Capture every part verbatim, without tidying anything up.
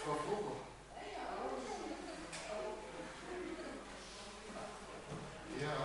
Van vroeger. Ja.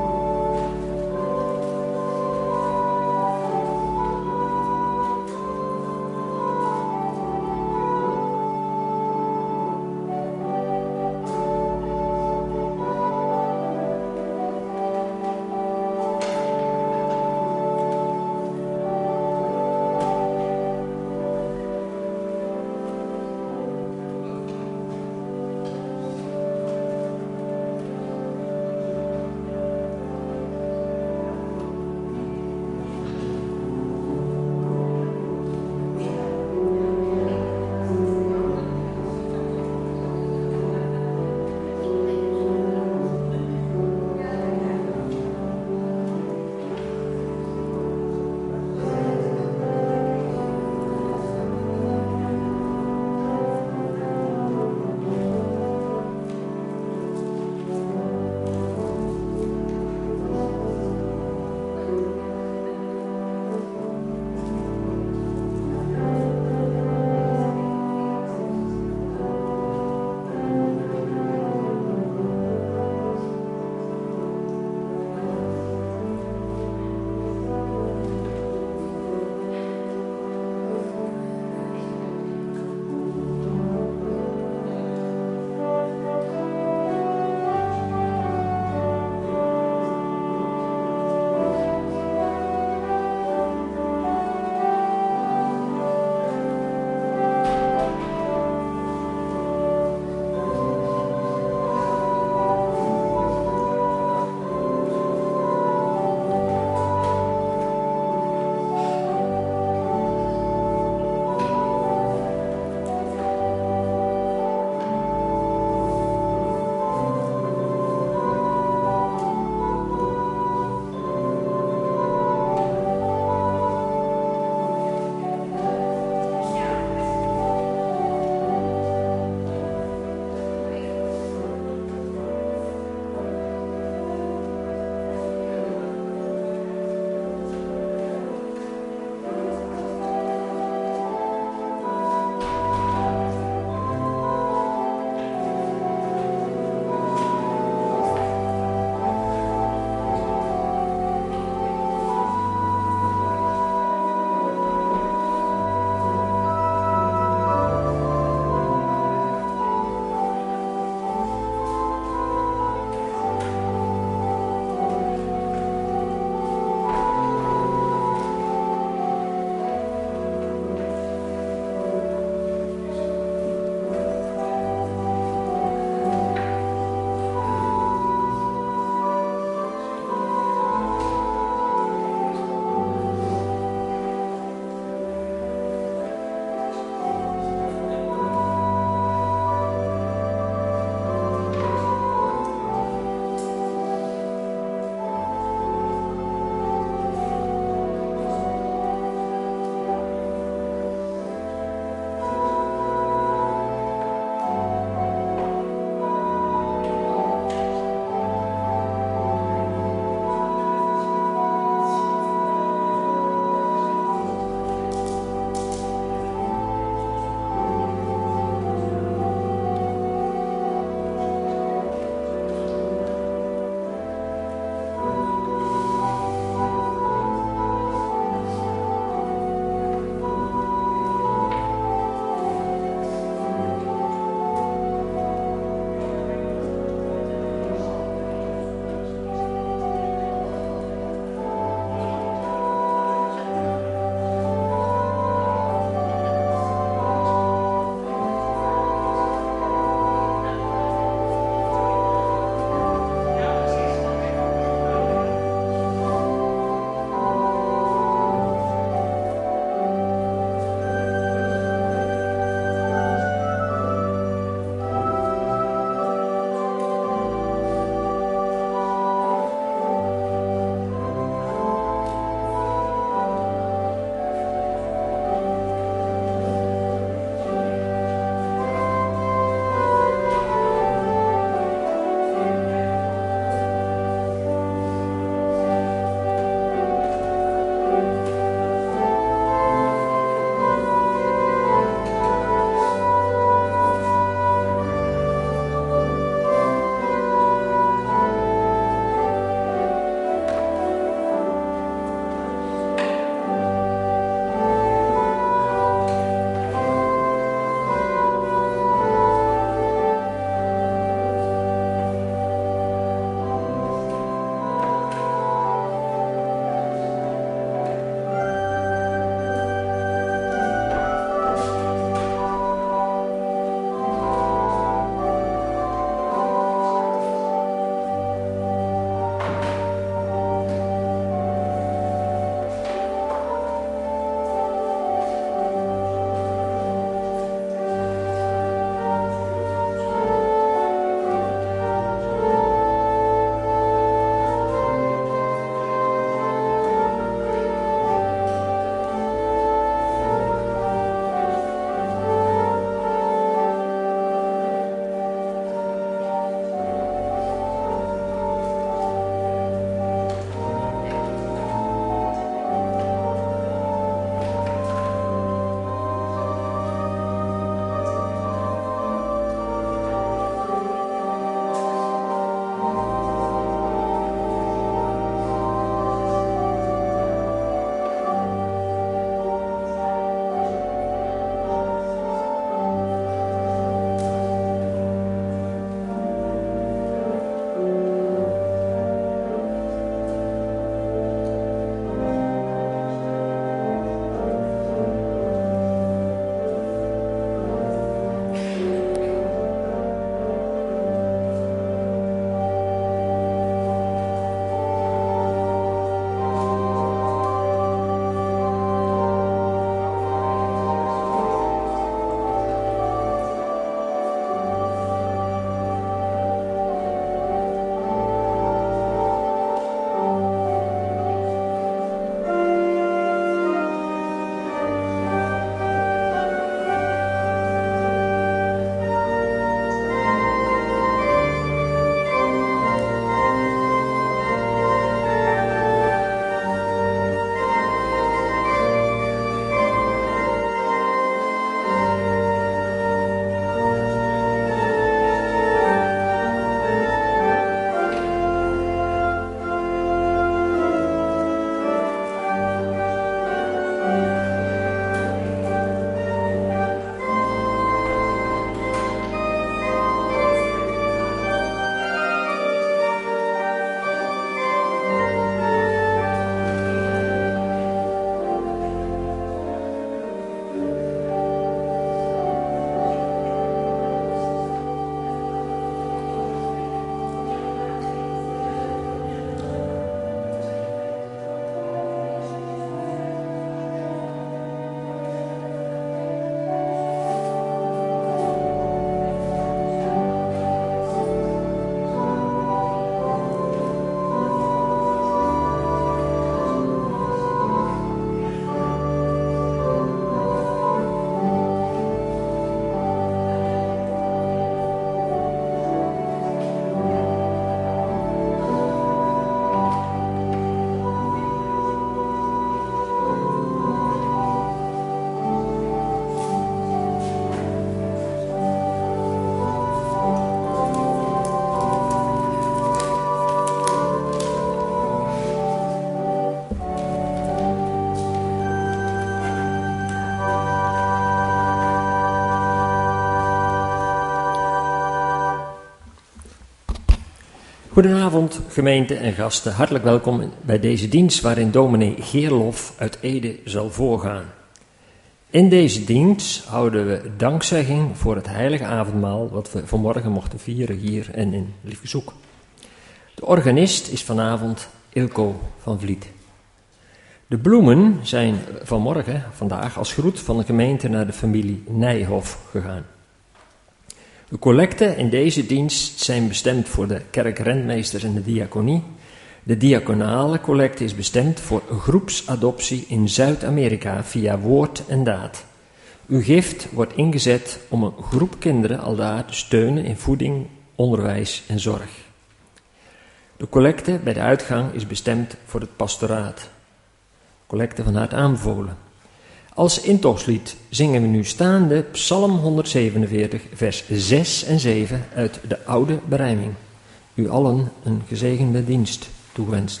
Goedenavond gemeente en gasten, hartelijk welkom bij deze dienst waarin dominee Geerlof uit Ede zal voorgaan. In deze dienst houden we dankzegging voor het heilige avondmaal wat we vanmorgen mochten vieren hier en in Liefkezoek. De organist is vanavond Ilko van Vliet. De bloemen zijn vanmorgen, vandaag, als groet van de gemeente naar de familie Nijhoff gegaan. De collecten in deze dienst zijn bestemd voor de kerkrentmeesters en de diaconie. De diaconale collecte is bestemd voor groepsadoptie in Zuid-Amerika via woord en daad. Uw gift wordt ingezet om een groep kinderen aldaar te steunen in voeding, onderwijs en zorg. De collecte bij de uitgang is bestemd voor het pastoraat. Collecte van harte aanbevolen. Als intochtlied zingen we nu staande Psalm honderdzevenenveertig, vers zes en zeven uit de oude berijming. U allen een gezegende dienst toegewenst.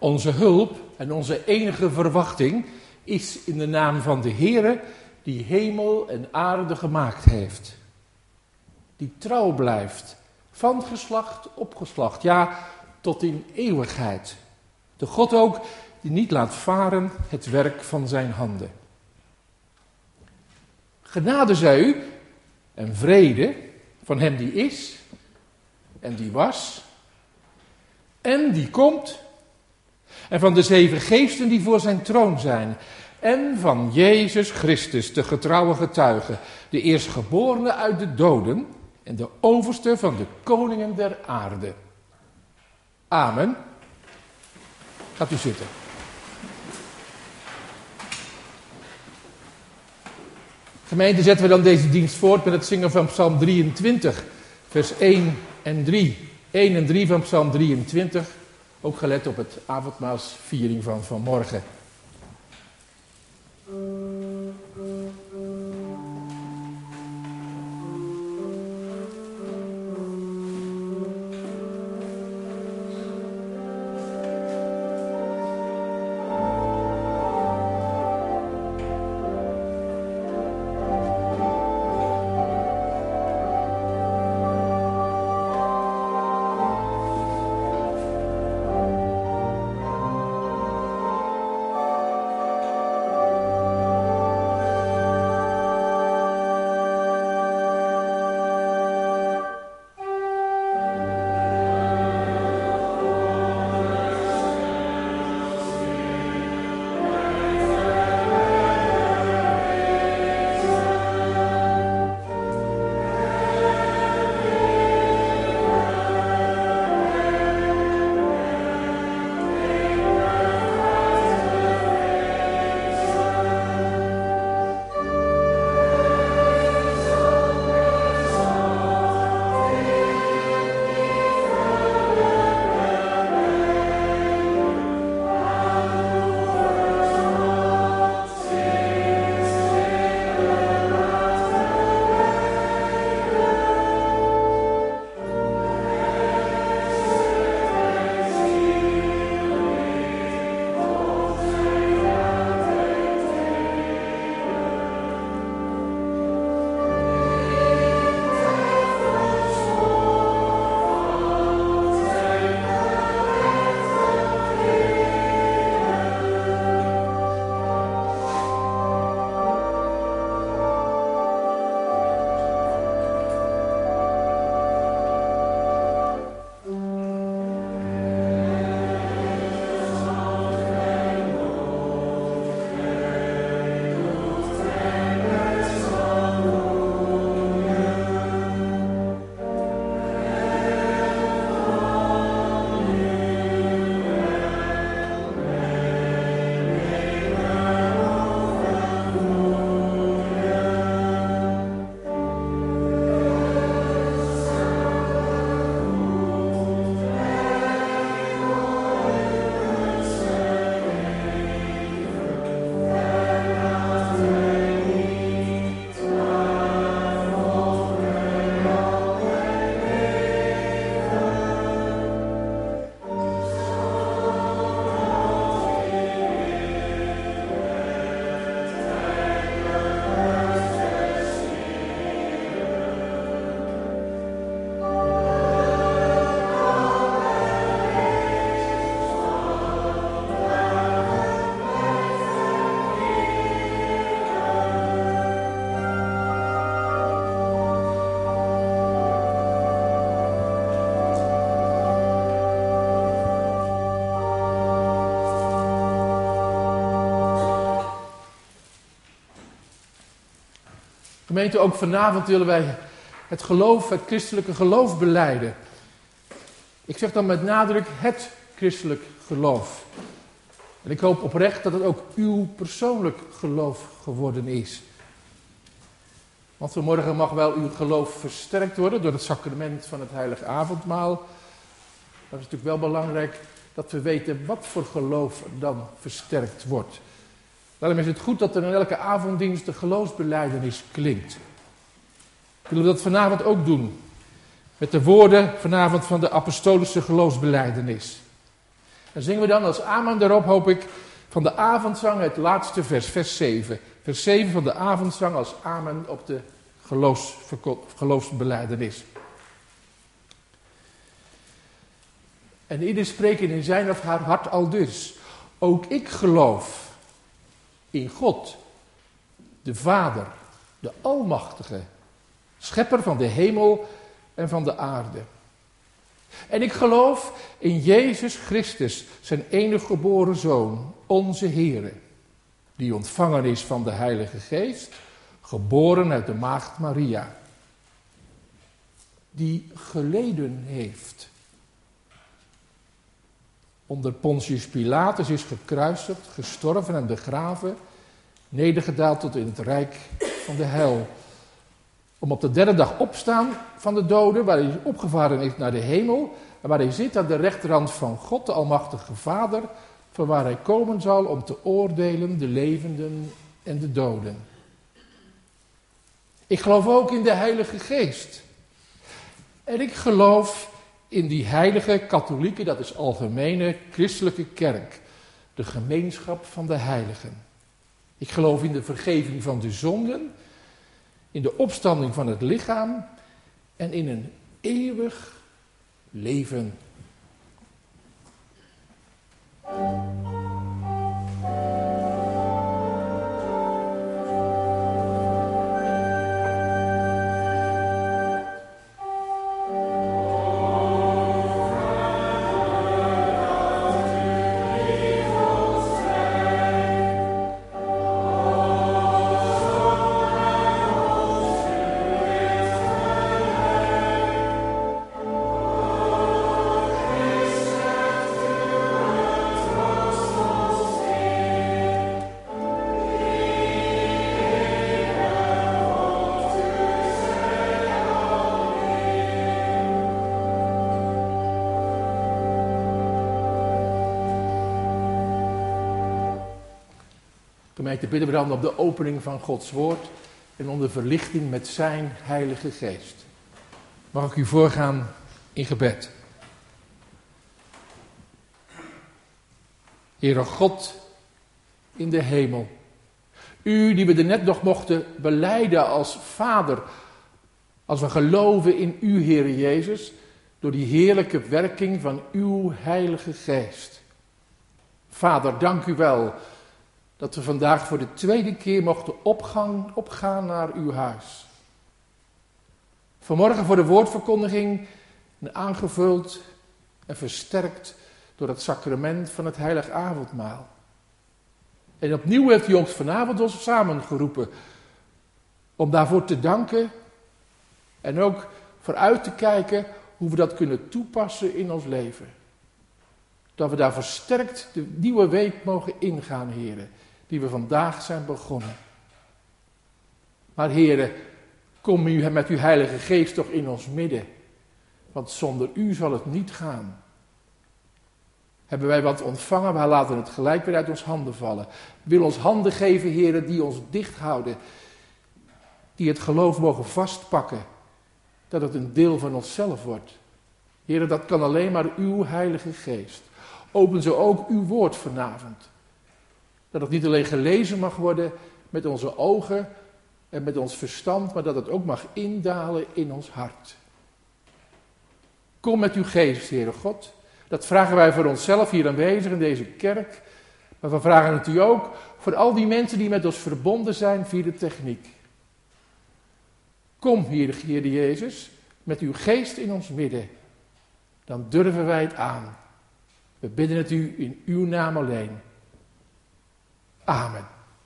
Onze hulp en onze enige verwachting is in de naam van de Heere die hemel en aarde gemaakt heeft. Die trouw blijft, van geslacht op geslacht, ja, tot in eeuwigheid. De God ook die niet laat varen het werk van zijn handen. Genade zij u en vrede van hem die is en die was en die komt en van de zeven geesten die voor zijn troon zijn en van Jezus Christus, de getrouwe getuige, de eerstgeborene uit de doden en de overste van de koningen der aarde. Amen. Gaat u zitten. Gemeente, zetten we dan deze dienst voort met het zingen van Psalm drieëntwintig, vers één en drie. één en drie van Psalm drieëntwintig, ook gelet op het avondmaalsviering van vanmorgen. Gemeente, ook vanavond willen wij het geloof, het christelijke geloof belijden. Ik zeg dan met nadruk het christelijk geloof. En ik hoop oprecht dat het ook uw persoonlijk geloof geworden is. Want vanmorgen mag wel uw geloof versterkt worden door het sacrament van het heilige avondmaal. Maar het is natuurlijk wel belangrijk dat we weten wat voor geloof er dan versterkt wordt. Daarom is het goed dat er in elke avonddienst de geloofsbelijdenis klinkt. Willen we dat vanavond ook doen? Met de woorden vanavond van de apostolische geloofsbelijdenis. En zingen we dan als amen daarop, hoop ik, van de avondzang het laatste vers, vers zeven. Vers zeven van de avondzang als amen op de geloofsverko- geloofsbelijdenis. En ieder spreekt in zijn of haar hart al dus. Ook ik geloof in God, de Vader, de Almachtige, schepper van de hemel en van de aarde. En ik geloof in Jezus Christus, zijn enige geboren Zoon, onze Heere, die ontvangen is van de Heilige Geest, geboren uit de maagd Maria, die geleden heeft. Onder Pontius Pilatus is gekruisigd, gestorven en begraven, nedergedaald tot in het rijk van de hel. Om op de derde dag opstaan van de doden, waar hij opgevaren is naar de hemel, en waar hij zit aan de rechterhand van God, de Almachtige Vader, van waar hij komen zal om te oordelen de levenden en de doden. Ik geloof ook in de Heilige Geest. En ik geloof in die heilige katholieke, dat is algemene christelijke kerk, de gemeenschap van de heiligen. Ik geloof in de vergeving van de zonden, in de opstanding van het lichaam en in een eeuwig leven. Gemeente, bidden we dan op de opening van Gods woord en om de verlichting met zijn Heilige Geest. Mag ik u voorgaan in gebed. Heere God in de hemel, u die we er net nog mochten belijden als Vader, als we geloven in u, Heere Jezus, door die heerlijke werking van uw Heilige Geest. Vader, dank u wel dat we vandaag voor de tweede keer mochten opgaan, opgaan naar uw huis. Vanmorgen voor de woordverkondiging aangevuld en versterkt door het sacrament van het heilig avondmaal. En opnieuw heeft u ons vanavond ons samengeroepen om daarvoor te danken en ook vooruit te kijken hoe we dat kunnen toepassen in ons leven. Dat we daar versterkt de nieuwe week mogen ingaan, heren, die we vandaag zijn begonnen. Maar heren, kom u met uw Heilige Geest toch in ons midden, want zonder u zal het niet gaan. Hebben wij wat ontvangen, wij laten het gelijk weer uit ons handen vallen. Wil ons handen geven, heren, die ons dicht houden, die het geloof mogen vastpakken, dat het een deel van onszelf wordt. Heren, dat kan alleen maar uw Heilige Geest. Open zo ook uw woord vanavond. Dat het niet alleen gelezen mag worden met onze ogen en met ons verstand, maar dat het ook mag indalen in ons hart. Kom met uw geest, Heere God. Dat vragen wij voor onszelf hier aanwezig in deze kerk. Maar we vragen het u ook voor al die mensen die met ons verbonden zijn via de techniek. Kom, Heere Jezus, met uw geest in ons midden. Dan durven wij het aan. We bidden het u in uw naam alleen. Amen.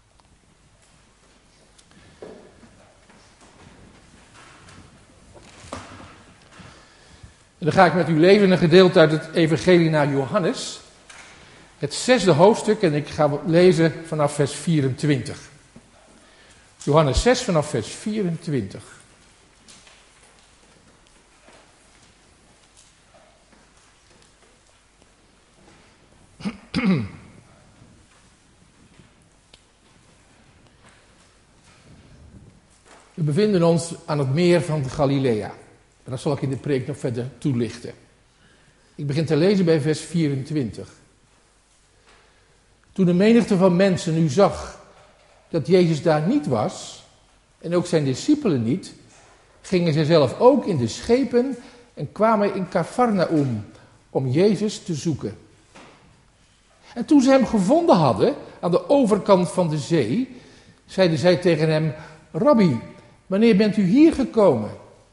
En dan ga ik met u lezen een gedeelte uit het Evangelie naar Johannes. Het zesde hoofdstuk en ik ga lezen vanaf vers vierentwintig. Johannes zes vanaf vers vierentwintig. We bevinden ons aan het meer van Galilea. En dat zal ik in de preek nog verder toelichten. Ik begin te lezen bij vers vierentwintig. Toen de menigte van mensen nu zag dat Jezus daar niet was, en ook zijn discipelen niet, gingen ze zelf ook in de schepen en kwamen in Cafarnaum om Jezus te zoeken. En toen ze hem gevonden hadden, aan de overkant van de zee, zeiden zij tegen hem: Rabbi, wanneer bent u hier gekomen?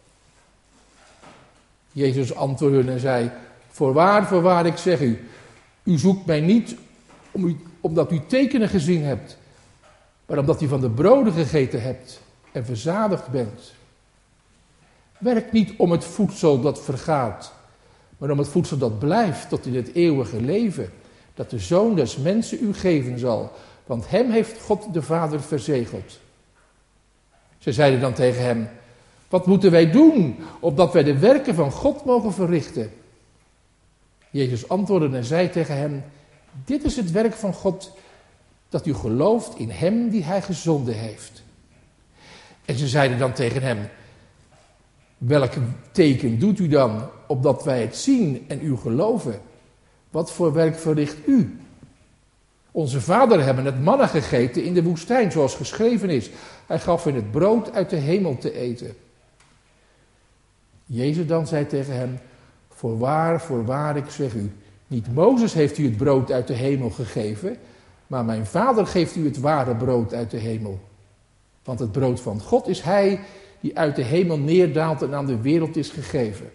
Jezus antwoordde hun en zei: Voorwaar, voorwaar, ik zeg u, u zoekt mij niet om u, omdat u tekenen gezien hebt, maar omdat u van de broden gegeten hebt en verzadigd bent. Werk niet om het voedsel dat vergaat, maar om het voedsel dat blijft tot in het eeuwige leven, dat de Zoon des Mensen u geven zal, want hem heeft God de Vader verzegeld. Ze zeiden dan tegen hem: Wat moeten wij doen, opdat wij de werken van God mogen verrichten? Jezus antwoordde en zei tegen hen: Dit is het werk van God, dat u gelooft in hem die hij gezonden heeft. En ze zeiden dan tegen hem: Welk teken doet u dan, opdat wij het zien en u geloven? Wat voor werk verricht u? Onze vaderen hebben het manna gegeten in de woestijn, zoals geschreven is. Hij gaf hen het brood uit de hemel te eten. Jezus dan zei tegen hem: Voorwaar, voorwaar, ik zeg u, niet Mozes heeft u het brood uit de hemel gegeven, maar mijn Vader geeft u het ware brood uit de hemel. Want het brood van God is hij die uit de hemel neerdaalt en aan de wereld is gegeven.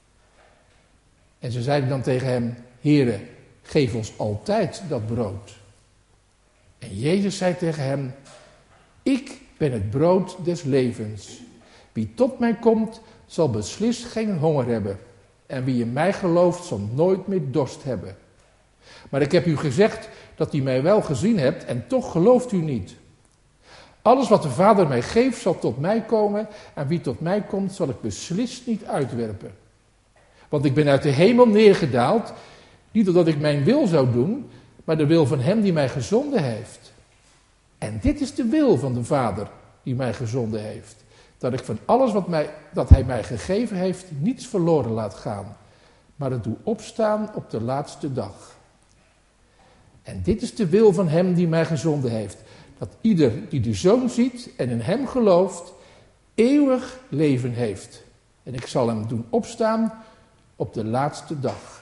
En ze zeiden dan tegen hem: Heere, geef ons altijd dat brood. En Jezus zei tegen hem: Ik ben het brood des levens. Wie tot mij komt, zal beslist geen honger hebben. En wie in mij gelooft, zal nooit meer dorst hebben. Maar ik heb u gezegd dat u mij wel gezien hebt en toch gelooft u niet. Alles wat de Vader mij geeft, zal tot mij komen. En wie tot mij komt, zal ik beslist niet uitwerpen. Want ik ben uit de hemel neergedaald, niet omdat ik mijn wil zou doen, maar de wil van hem die mij gezonden heeft. En dit is de wil van de Vader die mij gezonden heeft. Dat ik van alles wat mij, dat hij mij gegeven heeft, niets verloren laat gaan. Maar het doe opstaan op de laatste dag. En dit is de wil van hem die mij gezonden heeft. Dat ieder die de Zoon ziet en in hem gelooft, eeuwig leven heeft. En ik zal hem doen opstaan op de laatste dag.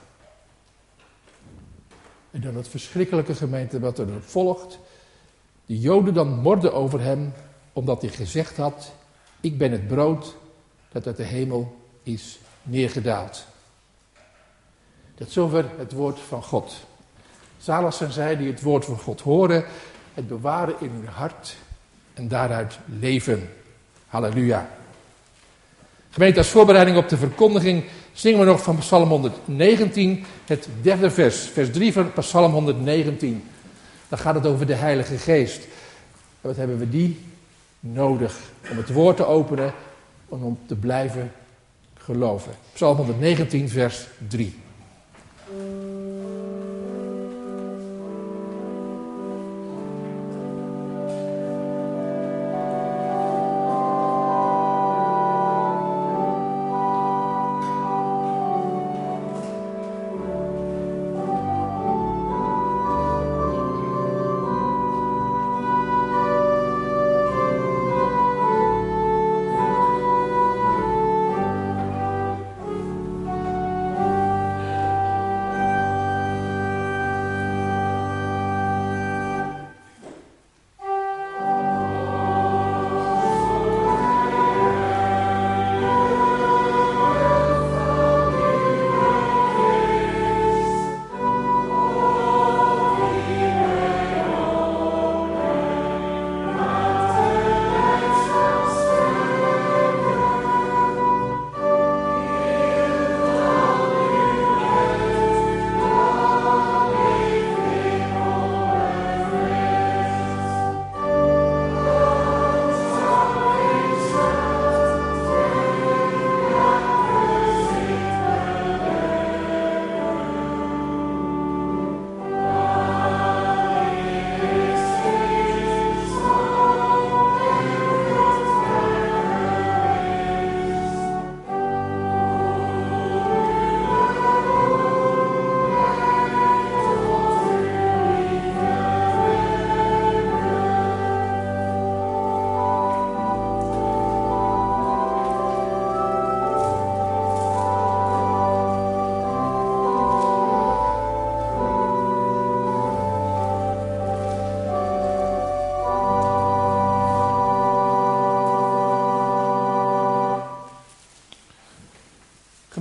En dan het verschrikkelijke, gemeente, wat er volgt. De Joden dan morden over hem, omdat hij gezegd had: Ik ben het brood dat uit de hemel is neergedaald. Tot zover het woord van God. Zalig zijn zij die het woord van God horen, het bewaren in hun hart en daaruit leven. Halleluja. Gemeente, als voorbereiding op de verkondiging zingen we nog van Psalm honderdnegentien, het derde vers. Vers drie van Psalm honderdnegentien. Dan gaat het over de Heilige Geest. En wat hebben we die nodig om het woord te openen en om te blijven geloven. Psalm honderdnegentien, vers drie.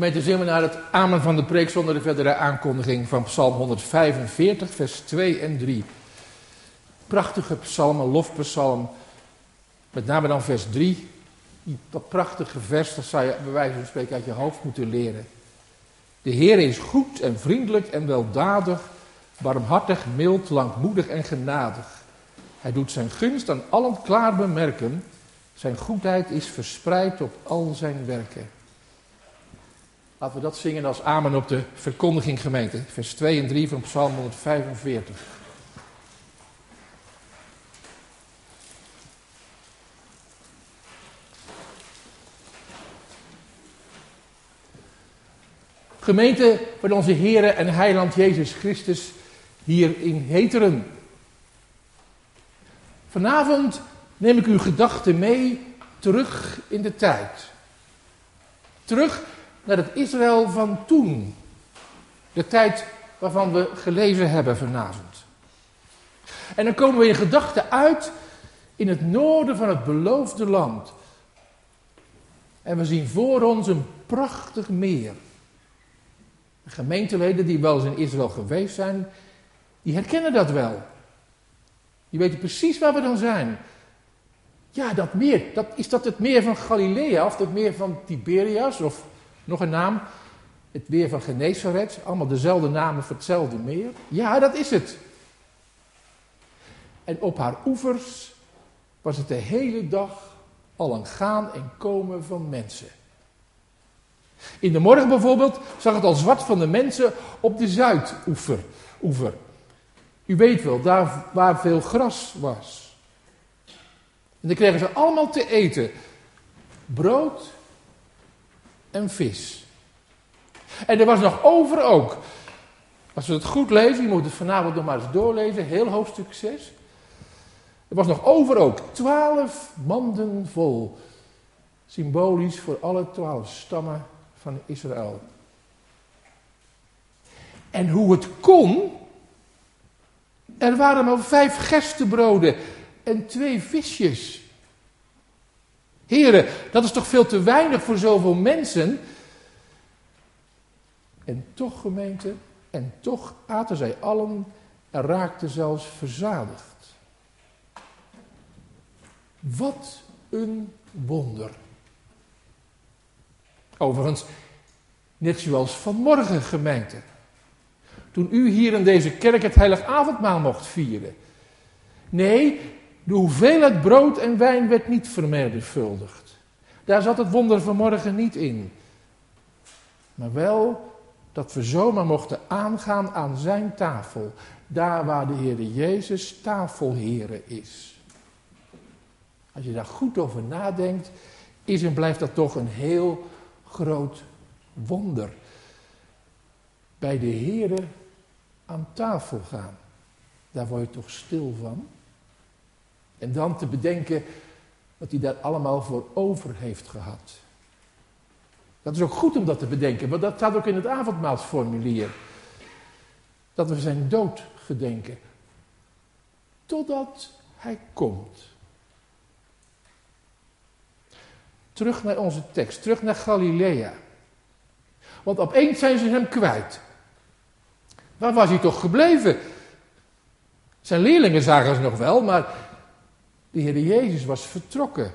Gemeente, zien we naar het amen van de preek zonder de verdere aankondiging van Psalm honderdvijfenveertig, vers twee en drie. Prachtige psalm, een lofpsalm. Met name dan vers drie. Dat prachtige vers, dat zou je bij wijze van spreken uit je hoofd moeten leren. De Heer is goed en vriendelijk en weldadig, barmhartig, mild, langmoedig en genadig. Hij doet zijn gunst aan allen klaar bemerken. Zijn goedheid is verspreid op al zijn werken. Laten we dat zingen als amen op de verkondiging, gemeente. Vers twee en drie van Psalm honderdvijfenveertig. Gemeente van onze Heere en Heiland Jezus Christus hier in Heteren. Vanavond neem ik uw gedachten mee terug in de tijd. Terug naar het Israël van toen. De tijd waarvan we gelezen hebben vanavond. En dan komen we in gedachten uit in het noorden van het beloofde land. En we zien voor ons een prachtig meer. De gemeenteleden die wel eens in Israël geweest zijn, die herkennen dat wel. Die weten precies waar we dan zijn. Ja, dat meer, dat, is dat het meer van Galilea of het meer van Tiberias of nog een naam? Het meer van Genesaret, allemaal dezelfde namen voor hetzelfde meer. Ja, dat is het. En op haar oevers was het de hele dag al een gaan en komen van mensen. In de morgen bijvoorbeeld zag het al zwart van de mensen op de zuidoever. Oever. U weet wel, daar waar veel gras was. En dan kregen ze allemaal te eten. Brood en vis. En er was nog over ook. Als we het goed lezen, je moet het vanavond nog maar eens doorlezen, heel hoofdstuk zes. Er was nog over ook twaalf manden vol. Symbolisch voor alle twaalf stammen van Israël. En hoe het kon, er waren maar vijf gerstebroden en twee visjes. Heren, dat is toch veel te weinig voor zoveel mensen? En toch, gemeente, en toch aten zij allen en raakten zelfs verzadigd. Wat een wonder. Overigens, net zoals vanmorgen, gemeente. Toen u hier in deze kerk het heilig avondmaal mocht vieren. Nee, de hoeveelheid brood en wijn werd niet vermenigvuldigd. Daar zat het wonder vanmorgen niet in. Maar wel dat we zomaar mochten aangaan aan zijn tafel. Daar waar de Heer Jezus tafelheere is. Als je daar goed over nadenkt, is en blijft dat toch een heel groot wonder. Bij de Heere aan tafel gaan. Daar word je toch stil van. En dan te bedenken wat hij daar allemaal voor over heeft gehad. Dat is ook goed om dat te bedenken, want dat staat ook in het avondmaalsformulier. Dat we zijn dood gedenken. Totdat hij komt. Terug naar onze tekst, terug naar Galilea. Want opeens zijn ze hem kwijt. Waar was hij toch gebleven? Zijn leerlingen zagen ze nog wel, maar de Heer Jezus was vertrokken.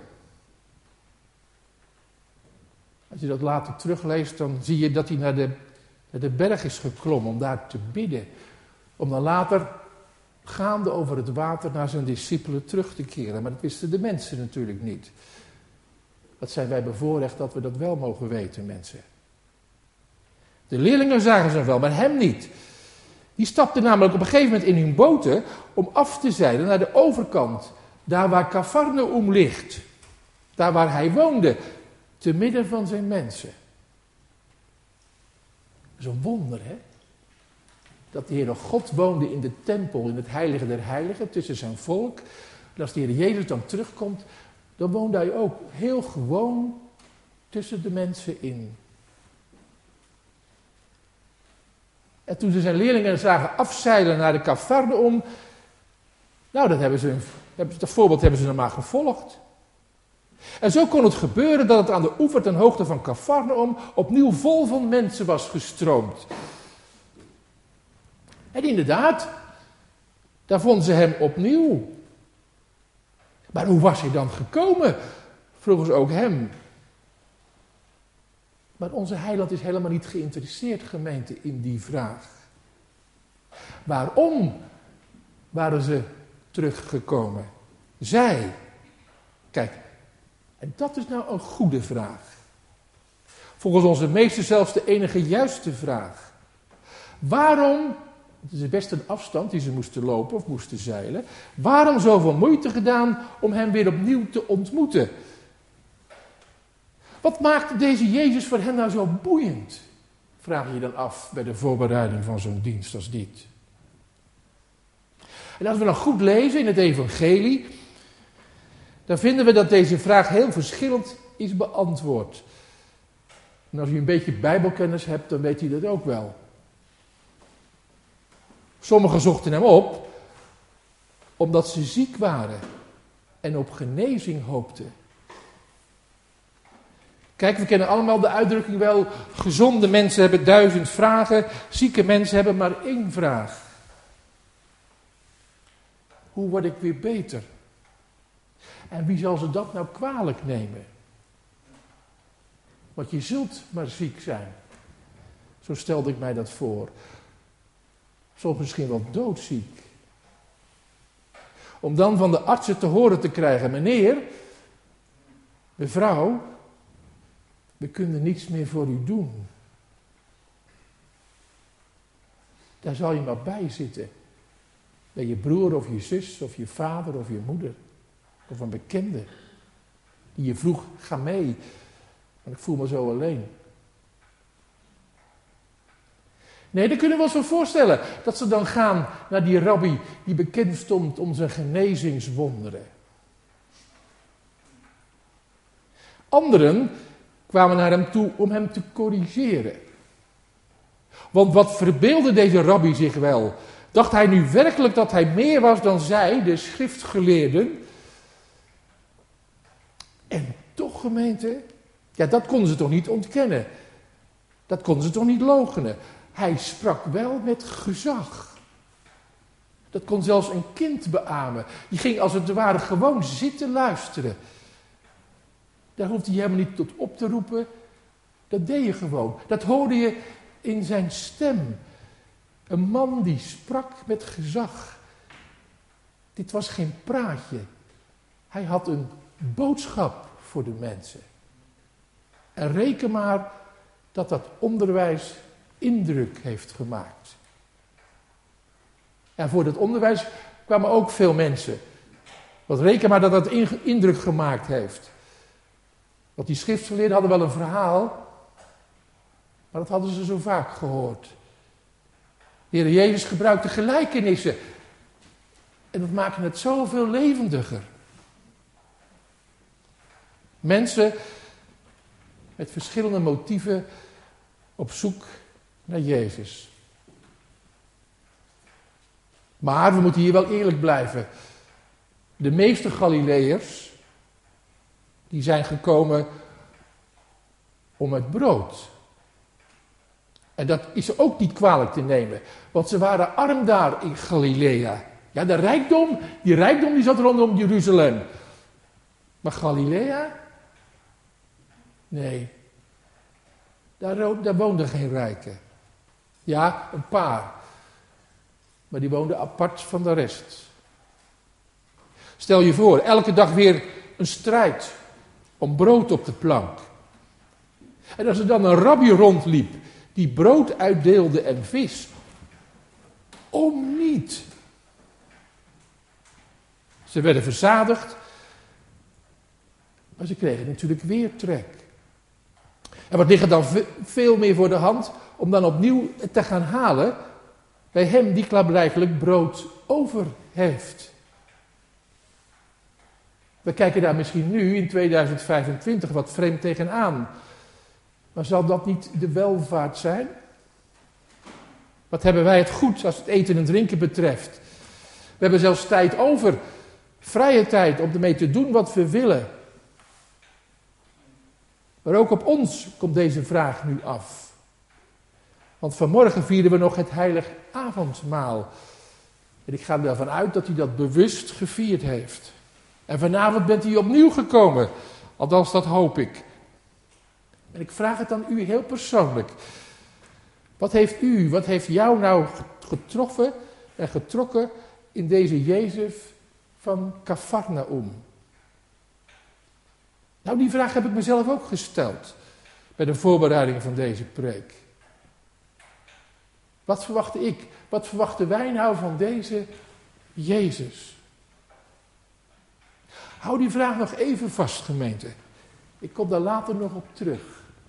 Als je dat later terugleest, dan zie je dat hij naar de, naar de berg is geklommen om daar te bidden. Om dan later, gaande over het water, naar zijn discipelen terug te keren. Maar dat wisten de mensen natuurlijk niet. Dat zijn wij bevoorrecht dat we dat wel mogen weten, mensen. De leerlingen zagen ze wel, maar hem niet. Die stapten namelijk op een gegeven moment in hun boten om af te zeilen naar de overkant. Daar waar Cafarnaum ligt. Daar waar hij woonde. Te midden van zijn mensen. Dat is een wonder, hè? Dat de Heere God woonde in de tempel, in het heilige der heiligen, tussen zijn volk. En als de Heer Jezus dan terugkomt, dan woonde hij ook heel gewoon tussen de mensen in. En toen ze zijn leerlingen zagen afzeilen naar de Cafarnaum, nou, dat hebben ze, dat voorbeeld hebben ze dan maar gevolgd. En zo kon het gebeuren dat het aan de oever ten hoogte van Cafarnaum opnieuw vol van mensen was gestroomd. En inderdaad, daar vonden ze hem opnieuw. Maar hoe was hij dan gekomen? Vroegen ze ook hem. Maar onze heiland is helemaal niet geïnteresseerd, gemeente, in die vraag. Waarom waren ze teruggekomen? Zij. Kijk, en dat is nou een goede vraag. Volgens onze meester zelfs de enige juiste vraag. Waarom, het is best een afstand die ze moesten lopen of moesten zeilen, waarom zoveel moeite gedaan om hem weer opnieuw te ontmoeten? Wat maakte deze Jezus voor hen nou zo boeiend? Vraag je je dan af bij de voorbereiding van zo'n dienst als dit. En als we dan goed lezen in het evangelie, dan vinden we dat deze vraag heel verschillend is beantwoord. En als u een beetje bijbelkennis hebt, dan weet u dat ook wel. Sommigen zochten hem op, omdat ze ziek waren en op genezing hoopten. Kijk, we kennen allemaal de uitdrukking wel, gezonde mensen hebben duizend vragen, zieke mensen hebben maar één vraag. Hoe word ik weer beter? En wie zal ze dat nou kwalijk nemen? Want je zult maar ziek zijn. Zo stelde ik mij dat voor. Soms misschien wel doodziek. Om dan van de artsen te horen te krijgen, meneer, mevrouw, we kunnen niets meer voor u doen. Daar zal je maar bij zitten. Bij je broer of je zus of je vader of je moeder. Of een bekende. Die je vroeg, ga mee. Want ik voel me zo alleen. Nee, daar kunnen we ons wel voorstellen. Dat ze dan gaan naar die rabbi die bekend stond om zijn genezingswonderen. Anderen kwamen naar hem toe om hem te corrigeren. Want wat verbeeldde deze rabbi zich wel? Dacht hij nu werkelijk dat hij meer was dan zij, de schriftgeleerden? En toch, gemeente, ja, dat konden ze toch niet ontkennen. Dat konden ze toch niet loochenen. Hij sprak wel met gezag. Dat kon zelfs een kind beamen. Die ging als het ware gewoon zitten luisteren. Daar hoefde je helemaal niet tot op te roepen. Dat deed je gewoon. Dat hoorde je in zijn stem. Een man die sprak met gezag. Dit was geen praatje. Hij had een boodschap voor de mensen. En reken maar dat dat onderwijs indruk heeft gemaakt. En voor dat onderwijs kwamen ook veel mensen. Want reken maar dat dat indruk gemaakt heeft. Want die schriftgeleerden hadden wel een verhaal, maar dat hadden ze zo vaak gehoord. De Heer Jezus gebruikte gelijkenissen. En dat maakte het zoveel levendiger. Mensen met verschillende motieven op zoek naar Jezus. Maar we moeten hier wel eerlijk blijven. De meeste Galileërs, die zijn gekomen om het brood. En dat is ook niet kwalijk te nemen. Want ze waren arm daar in Galilea. Ja, de rijkdom, die rijkdom die zat rondom Jeruzalem. Maar Galilea? Nee. Daar, daar woonden geen rijken. Ja, een paar. Maar die woonden apart van de rest. Stel je voor, elke dag weer een strijd om brood op de plank. En als er dan een rabbi rondliep die brood uitdeelde en vis. Om niet. Ze werden verzadigd, maar ze kregen natuurlijk weer trek. En wat ligt er dan veel meer voor de hand om dan opnieuw te gaan halen bij hem die klaarblijkelijk brood over heeft. We kijken daar misschien nu in tweeduizend vijfentwintig wat vreemd tegenaan. Maar zal dat niet de welvaart zijn? Wat hebben wij het goed als het eten en drinken betreft? We hebben zelfs tijd over, vrije tijd om ermee te doen wat we willen. Maar ook op ons komt deze vraag nu af. Want vanmorgen vieren we nog het heilig avondmaal. En ik ga ervan uit dat hij dat bewust gevierd heeft. En vanavond bent hij opnieuw gekomen. Althans, dat hoop ik. En ik vraag het aan u heel persoonlijk. Wat heeft u, wat heeft jou nou getroffen en getrokken in deze Jezus van Kafarnaum? Nou, die vraag heb ik mezelf ook gesteld bij de voorbereiding van deze preek. Wat verwachtte ik? Wat verwachten wij nou van deze Jezus? Hou die vraag nog even vast, gemeente. Ik kom daar later nog op terug.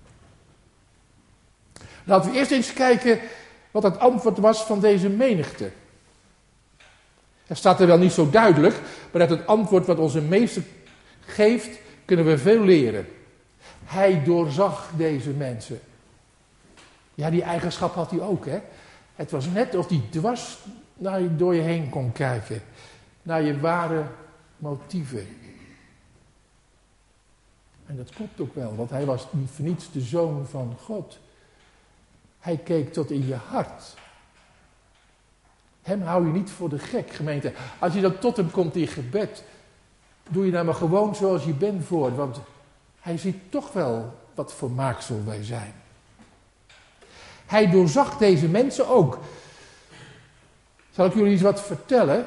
Laten we eerst eens kijken wat het antwoord was van deze menigte. Het staat er wel niet zo duidelijk, maar uit het antwoord wat onze meester geeft, kunnen we veel leren. Hij doorzag deze mensen. Ja, die eigenschap had hij ook, hè. Het was net of hij dwars naar je, door je heen kon kijken. Naar je ware motieven. En dat klopt ook wel, want hij was niet voor niets de zoon van God. Hij keek tot in je hart. Hem hou je niet voor de gek, gemeente. Als je dan tot hem komt in gebed, doe je nou maar gewoon zoals je bent voor. Want hij ziet toch wel wat voor maaksel wij zijn. Hij doorzag deze mensen ook. Zal ik jullie eens wat vertellen?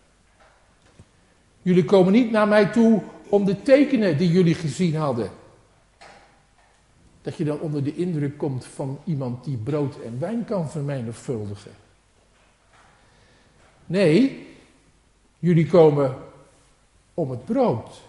Jullie komen niet naar mij toe om de tekenen die jullie gezien hadden. Dat je dan onder de indruk komt van iemand die brood en wijn kan vermenigvuldigen. Nee, jullie komen om het brood.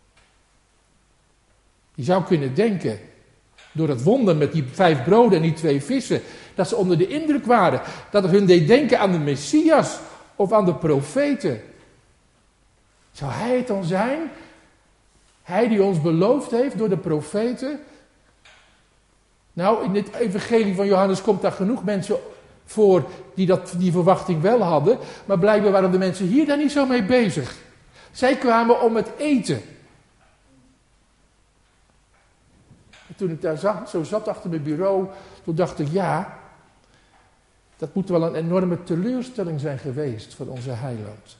Je zou kunnen denken, door het wonder met die vijf broden en die twee vissen, dat ze onder de indruk waren. Dat het hun deed denken aan de Messias of aan de profeten. Zou hij het dan zijn? Hij die ons beloofd heeft door de profeten. Nou, in dit evangelie van Johannes komt daar genoeg mensen voor die dat, die verwachting wel hadden. Maar blijkbaar waren de mensen hier daar niet zo mee bezig. Zij kwamen om het eten. En toen ik daar zat, zo zat achter mijn bureau, toen dacht ik, ja, dat moet wel een enorme teleurstelling zijn geweest voor onze heiland.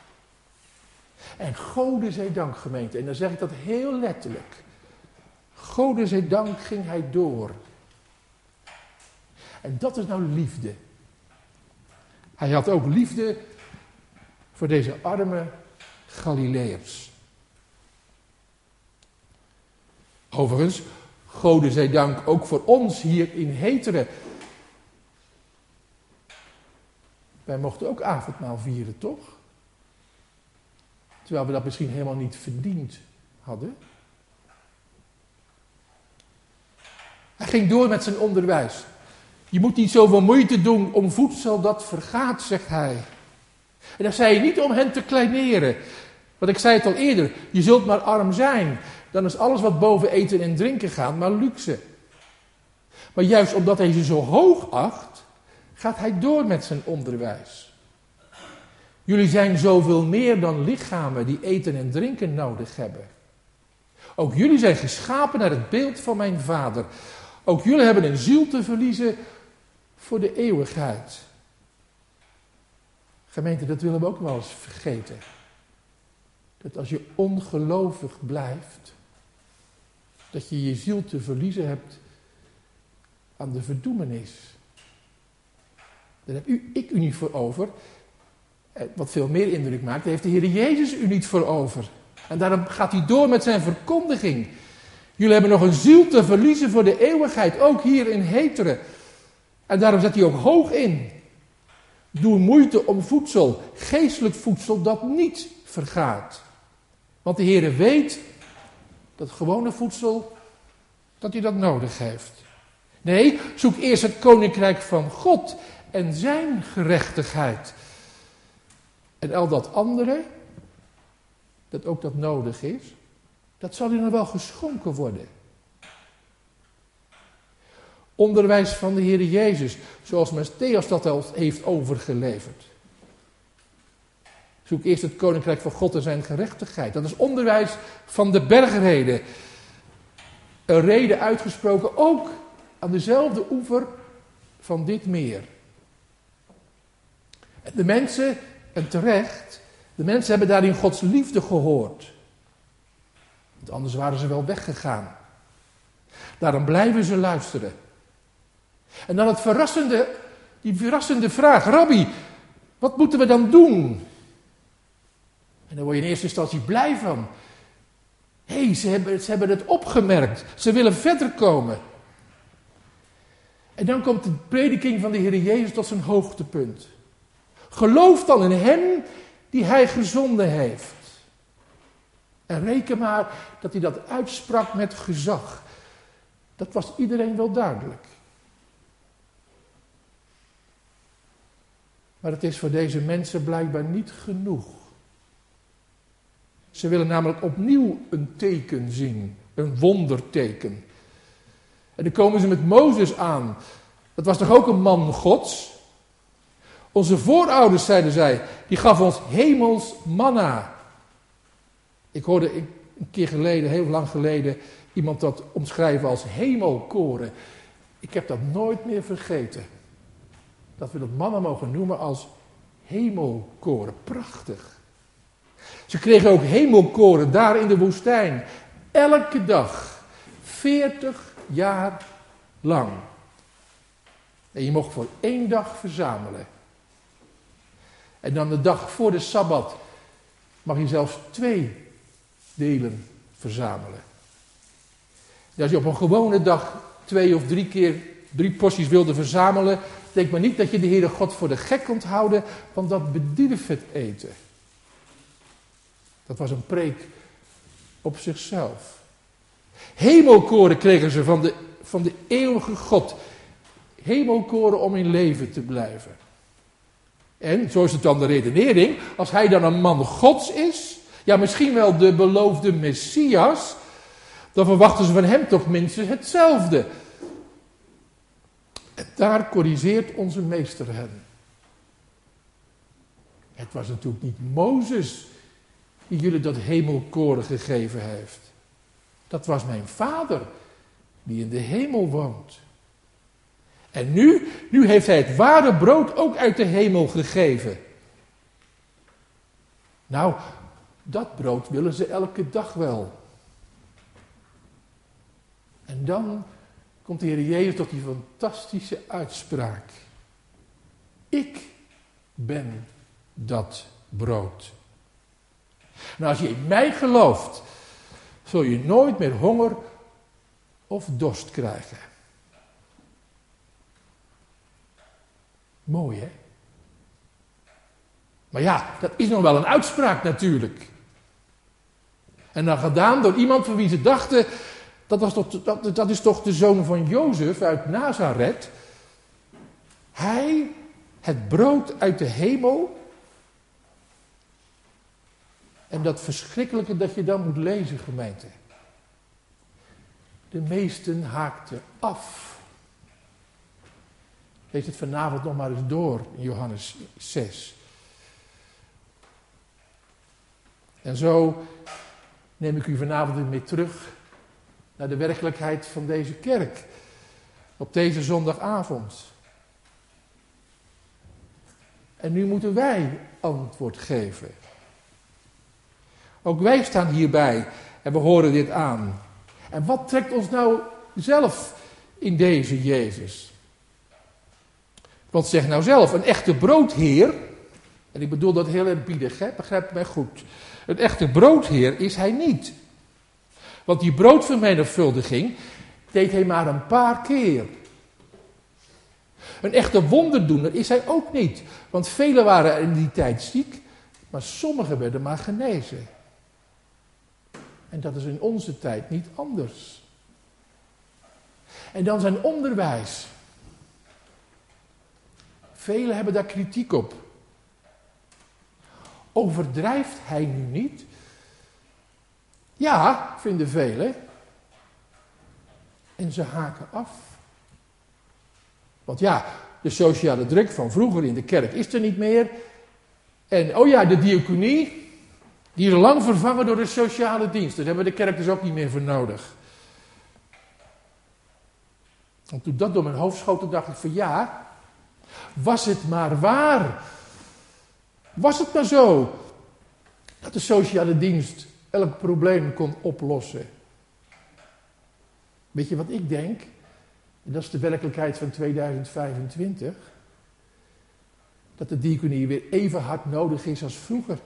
En Gode zij dank, gemeente, en dan zeg ik dat heel letterlijk. Gode zij dank ging hij door. En dat is nou liefde. Hij had ook liefde voor deze arme Galileërs. Overigens, Gode zij dank ook voor ons hier in Heteren. Wij mochten ook avondmaal vieren, toch? Terwijl we dat misschien helemaal niet verdiend hadden. Hij ging door met zijn onderwijs. Je moet niet zoveel moeite doen om voedsel dat vergaat, zegt hij. En dat zei hij niet om hen te kleineren. Want ik zei het al eerder, je zult maar arm zijn. Dan is alles wat boven eten en drinken gaat maar luxe. Maar juist omdat hij ze zo hoog acht, gaat hij door met zijn onderwijs. Jullie zijn zoveel meer dan lichamen die eten en drinken nodig hebben. Ook jullie zijn geschapen naar het beeld van mijn Vader. Ook jullie hebben een ziel te verliezen voor de eeuwigheid. Gemeente, dat willen we ook wel eens vergeten. Dat als je ongelovig blijft, dat je je ziel te verliezen hebt aan de verdoemenis. Daar heb u, ik u niet voor over. Wat veel meer indruk maakt, daar heeft de Heer Jezus u niet voor over. En daarom gaat hij door met zijn verkondiging. Jullie hebben nog een ziel te verliezen voor de eeuwigheid, ook hier in Heteren. En daarom zet hij ook hoog in. Doe moeite om voedsel, geestelijk voedsel, dat niet vergaat. Want de Heer weet dat gewone voedsel, dat hij dat nodig heeft. Nee, zoek eerst het koninkrijk van God en zijn gerechtigheid. En al dat andere, dat ook dat nodig is, dat zal u nog wel geschonken worden. Onderwijs van de Heer Jezus, zoals Mattheüs dat al heeft overgeleverd. Zoek eerst het koninkrijk van God en zijn gerechtigheid. Dat is onderwijs van de bergreden. een rede uitgesproken, ook aan dezelfde oever van dit meer. En de mensen, en terecht, de mensen hebben daarin Gods liefde gehoord. Want anders waren ze wel weggegaan. Daarom blijven ze luisteren. En dan het verrassende, die verrassende vraag, Rabbi, wat moeten we dan doen? En daar word je in eerste instantie blij van. Hé, hey, ze, hebben, ze hebben het opgemerkt. Ze willen verder komen. En dan komt de prediking van de Heer Jezus tot zijn hoogtepunt. Geloof dan in hem die hij gezonden heeft. En reken maar dat hij dat uitsprak met gezag. Dat was iedereen wel duidelijk. Maar het is voor deze mensen blijkbaar niet genoeg. Ze willen namelijk opnieuw een teken zien. Een wonderteken. En dan komen ze met Mozes aan. Dat was toch ook een man Gods? Onze voorouders, zeiden zij, die gaf ons hemels manna. Ik hoorde een keer geleden, heel lang geleden, iemand dat omschrijven als hemelkoren. Ik heb dat nooit meer vergeten. Dat we dat manna mogen noemen als hemelkoren. Prachtig. Ze kregen ook hemelkoren daar in de woestijn. Elke dag. veertig jaar lang. En je mocht voor één dag verzamelen. En dan de dag voor de Sabbat mag je zelfs twee delen verzamelen. En als je op een gewone dag twee of drie keer drie porties wilde verzamelen, denk maar niet dat je de Heere God voor de gek kunt houden, want dat bedierf het eten. Dat was een preek op zichzelf. Hemelkoren kregen ze van de, van de eeuwige God. Hemelkoren om in leven te blijven. En, zo is het dan de redenering, als hij dan een man Gods is, ja misschien wel de beloofde Messias, dan verwachten ze van hem toch minstens hetzelfde. En daar corrigeert onze meester hen. Het was natuurlijk niet Mozes die jullie dat hemelkoren gegeven heeft. Dat was mijn vader die in de hemel woont. En nu, nu heeft hij het ware brood ook uit de hemel gegeven. Nou, dat brood willen ze elke dag wel. En dan komt de Heer Jezus tot die fantastische uitspraak. Ik ben dat brood. Nou, als je in mij gelooft, zul je nooit meer honger of dorst krijgen. Mooi, hè? Maar ja, dat is nog wel een uitspraak natuurlijk. En dan gedaan door iemand van wie ze dachten, dat, was toch, dat, dat is toch de zoon van Jozef uit Nazareth. Hij, het brood uit de hemel. En dat verschrikkelijke dat je dan moet lezen, gemeente. De meesten haakten af. Lees het vanavond nog maar eens door in Johannes zes. En zo neem ik u vanavond weer mee terug naar de werkelijkheid van deze kerk. Op deze zondagavond. En nu moeten wij antwoord geven. Ook wij staan hierbij en we horen dit aan. En wat trekt ons nou zelf in deze Jezus? Want zeg nou zelf, een echte broodheer, en ik bedoel dat heel eerbiedig, hè, begrijp mij goed. Een echte broodheer is hij niet. Want die broodvermenigvuldiging deed hij maar een paar keer. Een echte wonderdoener is hij ook niet. Want velen waren in die tijd ziek, maar sommigen werden maar genezen. En dat is in onze tijd niet anders. En dan zijn onderwijs. Velen hebben daar kritiek op. Overdrijft hij nu niet? Ja, vinden velen. En ze haken af. Want ja, de sociale druk van vroeger in de kerk is er niet meer. En oh ja, de diaconie, die is lang vervangen door de sociale dienst. Daar hebben we de kerk dus ook niet meer voor nodig. En toen dat door mijn hoofd schoot, toen dacht ik van ja, was het maar waar. Was het maar zo dat de sociale dienst elk probleem kon oplossen. Weet je wat ik denk? En dat is de werkelijkheid van tweeduizend vijfentwintig. Dat de diaconie weer even hard nodig is als vroeger.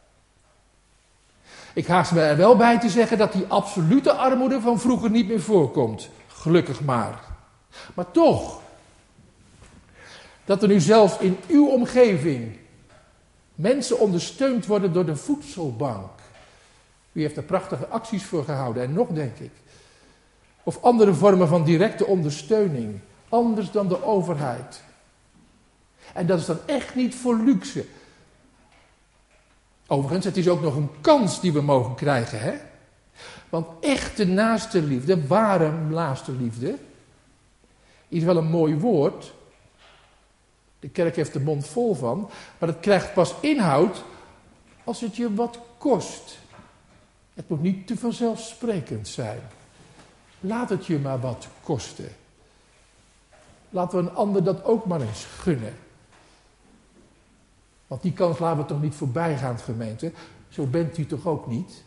Ik haast me er wel bij te zeggen dat die absolute armoede van vroeger niet meer voorkomt. Gelukkig maar. Maar toch, dat er nu zelfs in uw omgeving mensen ondersteund worden door de voedselbank. Wie heeft er prachtige acties voor gehouden en nog denk ik. Of andere vormen van directe ondersteuning. Anders dan de overheid. En dat is dan echt niet voor luxe. Overigens, het is ook nog een kans die we mogen krijgen, hè? Want echte naaste liefde, ware naaste liefde, is wel een mooi woord. De kerk heeft de mond vol van, maar het krijgt pas inhoud als het je wat kost. Het moet niet te vanzelfsprekend zijn. Laat het je maar wat kosten. Laten we een ander dat ook maar eens gunnen. Want die kans laten we toch niet voorbij gaan, gemeente. Zo bent u toch ook niet?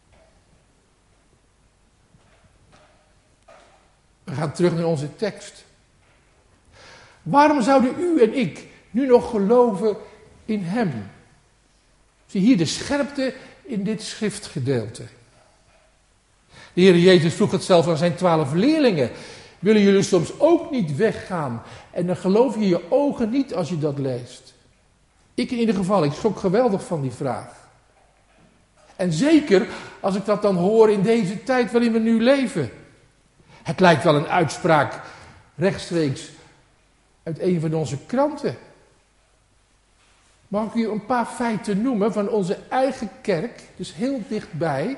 We gaan terug naar onze tekst. Waarom zouden u en ik nu nog geloven in hem? Zie hier de scherpte in dit schriftgedeelte. De Heer Jezus vroeg het zelf aan zijn twaalf leerlingen. Willen jullie soms ook niet weggaan? En dan geloof je je ogen niet als je dat leest. Ik in ieder geval, ik schrok geweldig van die vraag. En zeker als ik dat dan hoor in deze tijd waarin we nu leven. Het lijkt wel een uitspraak rechtstreeks uit een van onze kranten. Mag ik u een paar feiten noemen van onze eigen kerk, dus heel dichtbij.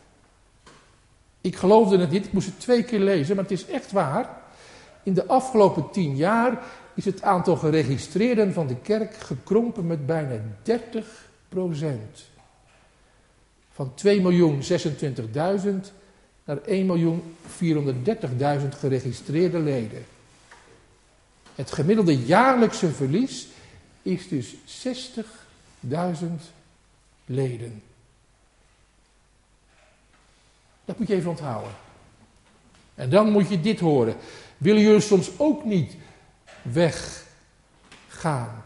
Ik geloofde het niet, ik moest het twee keer lezen, maar het is echt waar. In de afgelopen tien jaar is het aantal geregistreerden van de kerk gekrompen met bijna dertig procent. Van twee miljoen zesentwintigduizend naar één miljoen vierhonderddertigduizend geregistreerde leden. Het gemiddelde jaarlijkse verlies is dus zestigduizend leden. Dat moet je even onthouden. En dan moet je dit horen. Willen jullie soms ook niet weggaan?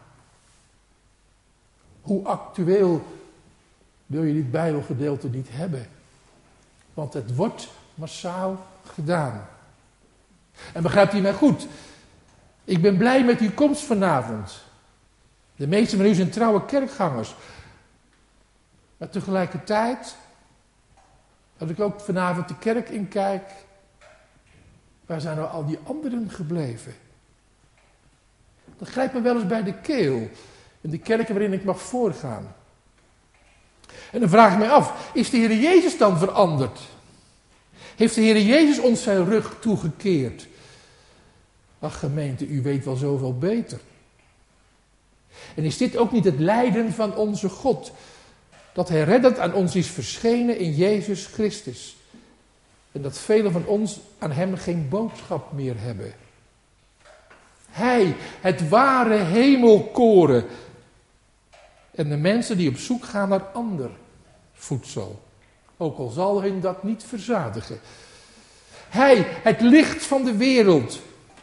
Hoe actueel wil je dit Bijbelgedeelte niet hebben? Want het wordt massaal gedaan. En begrijpt u mij goed? Ik ben blij met uw komst vanavond. De meesten van u zijn trouwe kerkgangers. Maar tegelijkertijd, als ik ook vanavond de kerk inkijk, waar zijn nou al die anderen gebleven? Dat grijpt me wel eens bij de keel. In de kerken waarin ik mag voorgaan. En dan vraag ik mij af, is de Heer Jezus dan veranderd? Heeft de Heer Jezus ons zijn rug toegekeerd? Ach gemeente, u weet wel zoveel beter. En is dit ook niet het lijden van onze God? Dat Hij reddend aan ons is verschenen in Jezus Christus. En dat velen van ons aan Hem geen boodschap meer hebben. Hij, het ware hemelkoren. En de mensen die op zoek gaan naar ander voedsel. Ook al zal hun dat niet verzadigen. Hij, het licht van de wereld.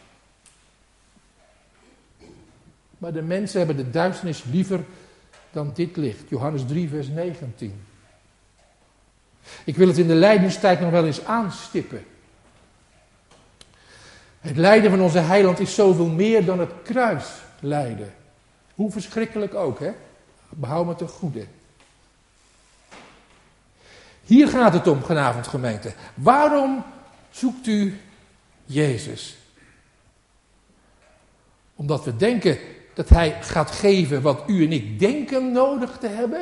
Maar de mensen hebben de duisternis liever dan dit licht. Johannes drie vers negentien. Ik wil het in de lijdenstijd nog wel eens aanstippen. Het lijden van onze heiland is zoveel meer dan het kruislijden. Hoe verschrikkelijk ook, hè? Behoud me ten goede. Hier gaat het om, vanavond gemeente. Waarom zoekt u Jezus? Omdat we denken dat Hij gaat geven wat u en ik denken nodig te hebben?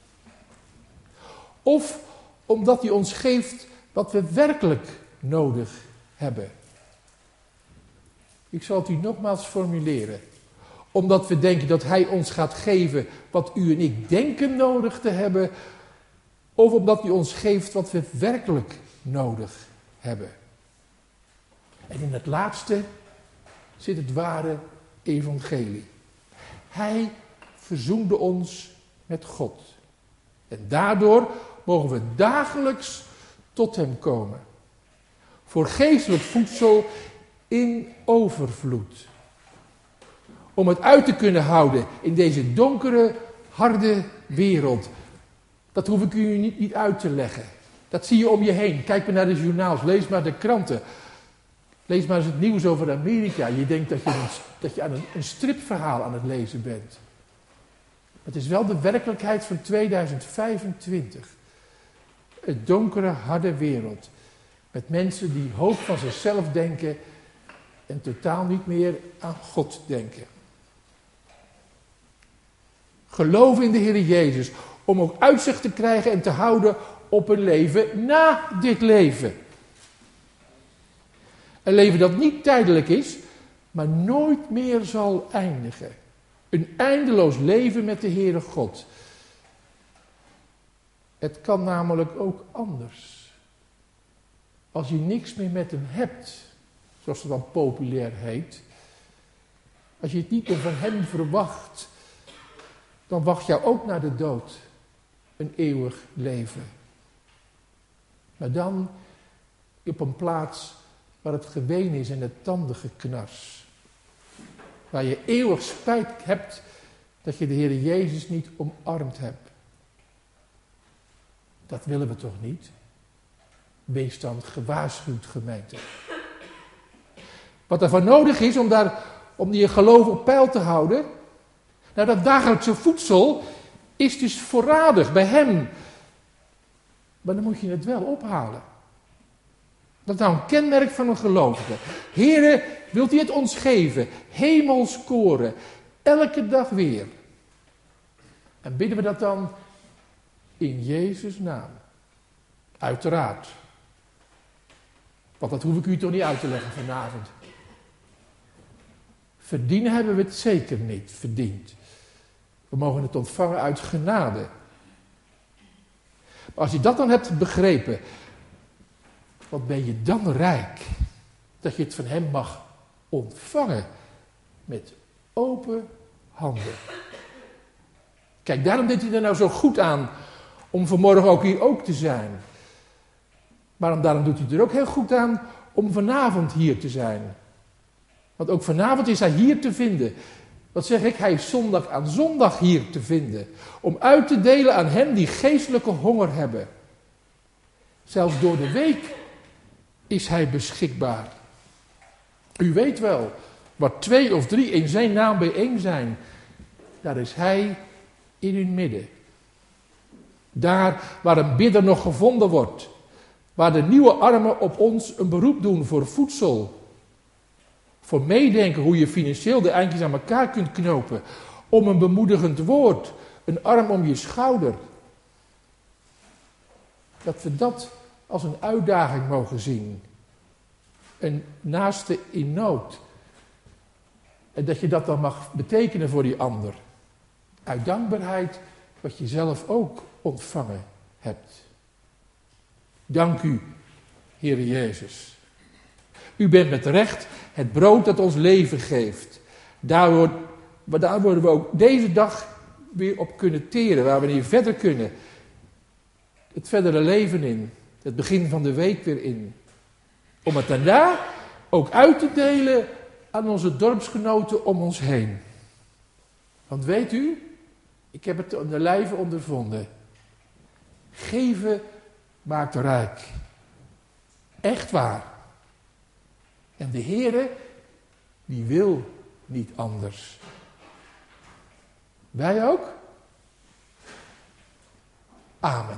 Of omdat Hij ons geeft wat we werkelijk nodig hebben? Ik zal het u nogmaals formuleren. Omdat we denken dat Hij ons gaat geven wat u en ik denken nodig te hebben. Of omdat Hij ons geeft wat we werkelijk nodig hebben. En in het laatste zit het ware evangelie. Hij verzoende ons met God. En daardoor mogen we dagelijks tot hem komen. Voor geestelijk voedsel in overvloed. Om het uit te kunnen houden in deze donkere, harde wereld. Dat hoef ik u niet, niet uit te leggen. Dat zie je om je heen. Kijk maar naar de journaals, lees maar de kranten. Lees maar eens het nieuws over Amerika. Je denkt dat je, een, dat je aan een, een stripverhaal aan het lezen bent. Het is wel de werkelijkheid van tweeduizend vijfentwintig. Een donkere, harde wereld. Met mensen die hoog van zichzelf denken en totaal niet meer aan God denken. Geloof in de Heer Jezus. Om ook uitzicht te krijgen en te houden op een leven na dit leven. Een leven dat niet tijdelijk is, maar nooit meer zal eindigen. Een eindeloos leven met de Heere God. Het kan namelijk ook anders. Als je niks meer met hem hebt, zoals het dan populair heet. Als je het niet meer van hem verwacht, dan wacht jou ook naar de dood een eeuwig leven. Maar dan op een plaats waar het geween is en het tandengeknars. Waar je eeuwig spijt hebt dat je de Heer Jezus niet omarmd hebt. Dat willen we toch niet? Wees dan gewaarschuwd, gemeente. Wat er voor nodig is om, daar, om je geloof op peil te houden. Nou, dat dagelijkse voedsel is dus voorradig bij hem. Maar dan moet je het wel ophalen. Dat is nou een kenmerk van een gelovige. Heere, wilt u het ons geven? Hemels koren. Elke dag weer. En bidden we dat dan in Jezus' naam. Uiteraard. Want dat hoef ik u toch niet uit te leggen vanavond. Verdienen hebben we het zeker niet verdiend. We mogen het ontvangen uit genade. Maar als je dat dan hebt begrepen, wat ben je dan rijk? Dat je het van hem mag ontvangen met open handen. Kijk, daarom deed hij er nou zo goed aan om vanmorgen ook hier ook te zijn. Maar daarom doet hij er ook heel goed aan om vanavond hier te zijn. Want ook vanavond is hij hier te vinden. Wat zeg ik? Hij is zondag aan zondag hier te vinden. Om uit te delen aan hen die geestelijke honger hebben. Zelfs door de week is hij beschikbaar. U weet wel, waar twee of drie in zijn naam bijeen zijn, daar is hij in hun midden. Daar waar een bidder nog gevonden wordt. Waar de nieuwe armen op ons een beroep doen voor voedsel. Voor meedenken hoe je financieel de eindjes aan elkaar kunt knopen. Om een bemoedigend woord. Een arm om je schouder. Dat we dat als een uitdaging mogen zien. Een naaste in nood. En dat je dat dan mag betekenen voor die ander. Uit dankbaarheid wat je zelf ook ontvangen hebt. Dank u, Heere Jezus. U bent met recht het brood dat ons leven geeft. Daar, wordt, daar worden we ook deze dag weer op kunnen teren. Waar we hier verder kunnen. Het verdere leven in. Het begin van de week weer in. Om het daarna ook uit te delen aan onze dorpsgenoten om ons heen. Want weet u, ik heb het aan de lijve ondervonden. Geven maakt rijk. Echt waar. En de Heere, die wil niet anders. Wij ook? Amen.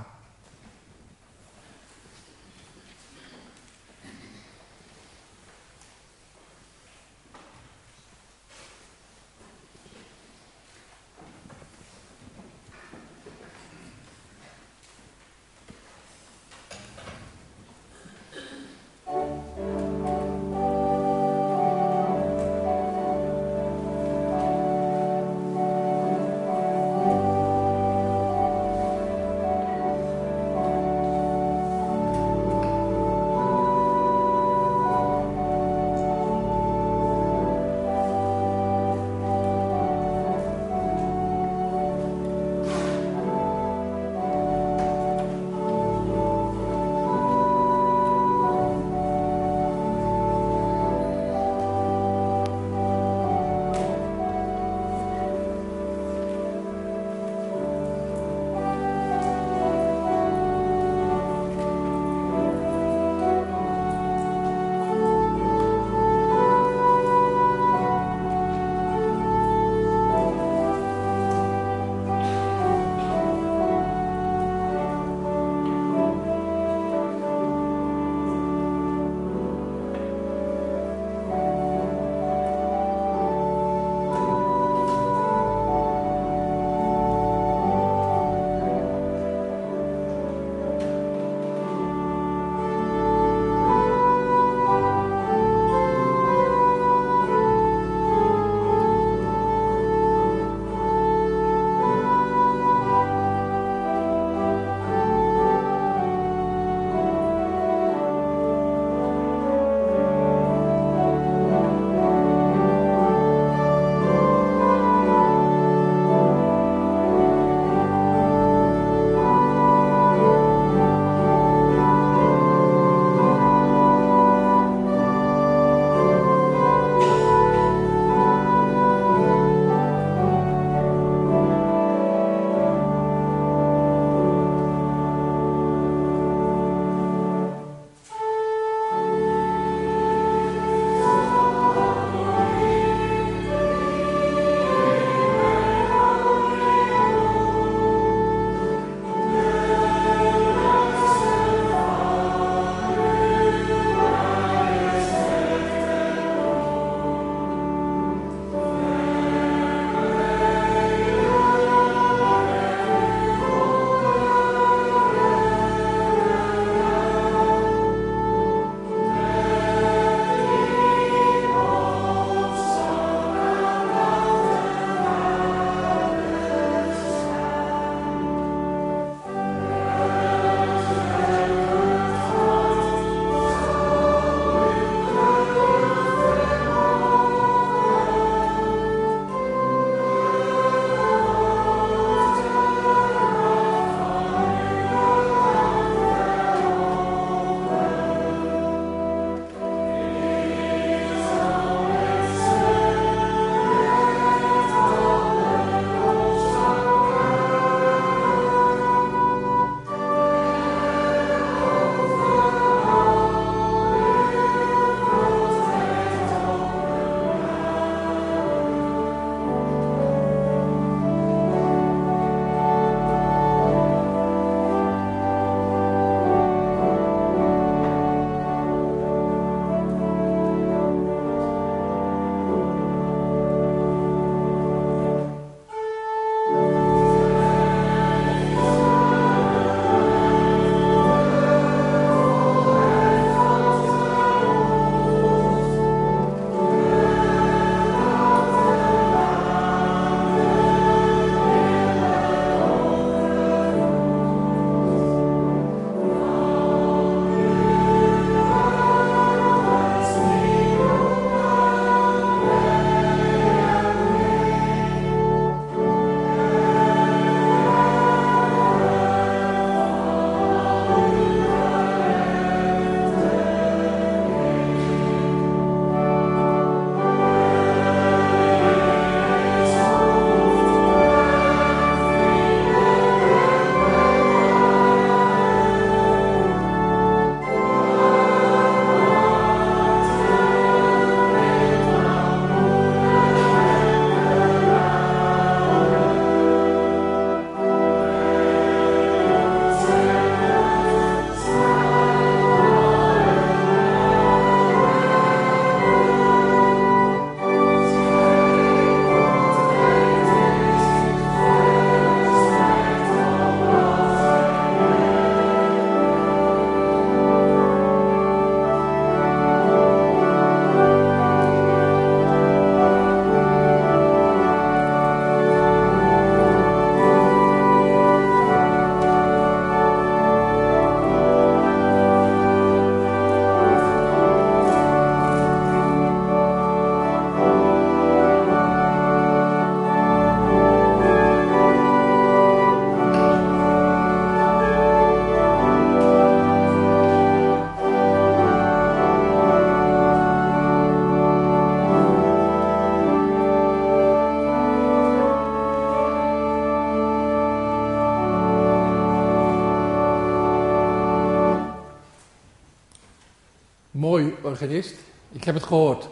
mooi organist. Ik heb het gehoord.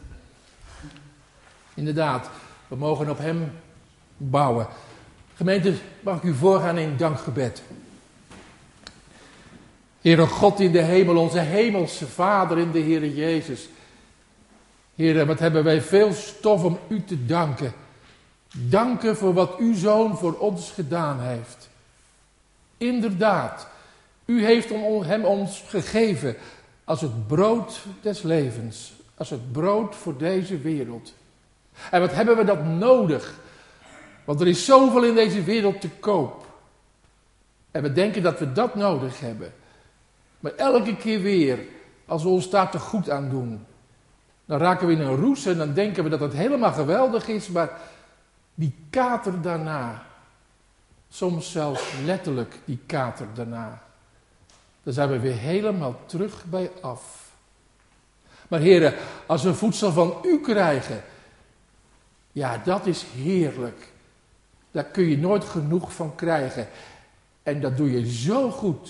Inderdaad, we mogen op hem bouwen. Gemeente, mag ik u voorgaan in dankgebed. Heere God in de hemel, onze hemelse Vader in de Heere Jezus. Heere, wat hebben wij veel stof om u te danken. Danken voor wat uw Zoon voor ons gedaan heeft. Inderdaad, u heeft hem ons gegeven als het brood des levens. Als het brood voor deze wereld. En wat hebben we dat nodig? Want er is zoveel in deze wereld te koop. En we denken dat we dat nodig hebben. Maar elke keer weer, als we ons daar te goed aan doen, dan raken we in een roes en dan denken we dat het helemaal geweldig is, maar die kater daarna, soms zelfs letterlijk die kater daarna, dan zijn we weer helemaal terug bij af. Maar heren, als we voedsel van u krijgen, ja, dat is heerlijk. Daar kun je nooit genoeg van krijgen. En dat doe je zo goed.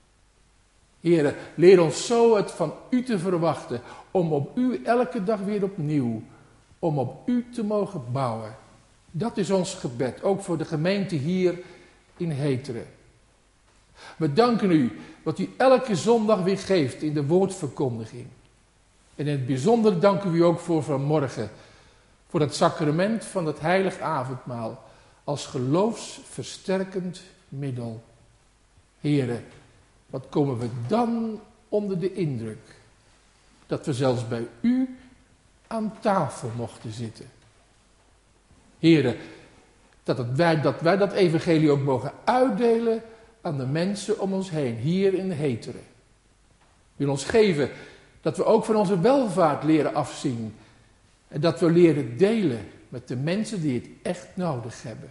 Heren, leer ons zo het van u te verwachten, om op u elke dag weer opnieuw, om op u te mogen bouwen. Dat is ons gebed, ook voor de gemeente hier in Heteren. We danken u wat u elke zondag weer geeft in de woordverkondiging. En in het bijzonder danken we u ook voor vanmorgen, voor het sacrament van het heilig avondmaal, als geloofsversterkend middel. Heren, wat komen we dan onder de indruk dat we zelfs bij u aan tafel mochten zitten. Heren, dat, het wij, dat wij dat evangelie ook mogen uitdelen aan de mensen om ons heen, hier in Heteren. Wil ons geven dat we ook van onze welvaart leren afzien. En dat we leren delen met de mensen die het echt nodig hebben.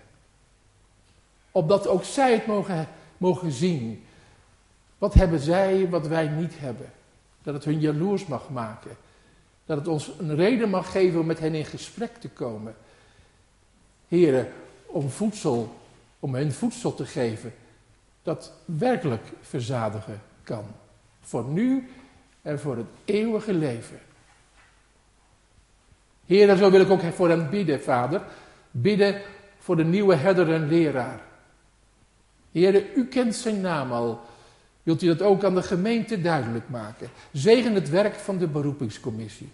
Opdat ook zij het mogen, mogen zien. Wat hebben zij wat wij niet hebben? Dat het hun jaloers mag maken. Dat het ons een reden mag geven om met hen in gesprek te komen. Heren, om voedsel, om hen voedsel te geven. Dat werkelijk verzadigen kan. Voor nu en voor het eeuwige leven. Heren, zo wil ik ook voor hen bidden, Vader. Bidden voor de nieuwe herder en leraar. Heren, u kent zijn naam al. Wilt u dat ook aan de gemeente duidelijk maken? Zegen het werk van de beroepingscommissie.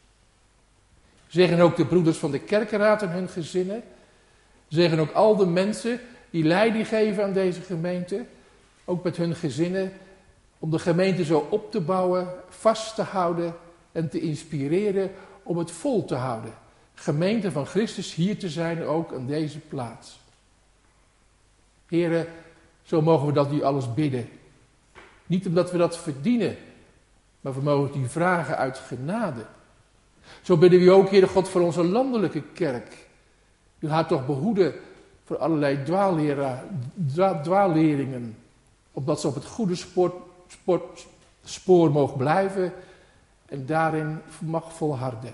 Zegen ook de broeders van de kerkenraad en hun gezinnen. Zegen ook al de mensen die leiding geven aan deze gemeente. Ook met hun gezinnen. Om de gemeente zo op te bouwen, vast te houden en te inspireren om het vol te houden. Gemeente van Christus hier te zijn ook aan deze plaats. Heren, zo mogen we dat u alles bidden. Niet omdat we dat verdienen, maar we mogen het u vragen uit genade. Zo bidden we u ook, Heere God, voor onze landelijke kerk. U gaat toch behoeden voor allerlei dwaallera, dwa, dwaalleringen. Opdat ze op het goede spoor, spoor, spoor mogen blijven en daarin mag volharden.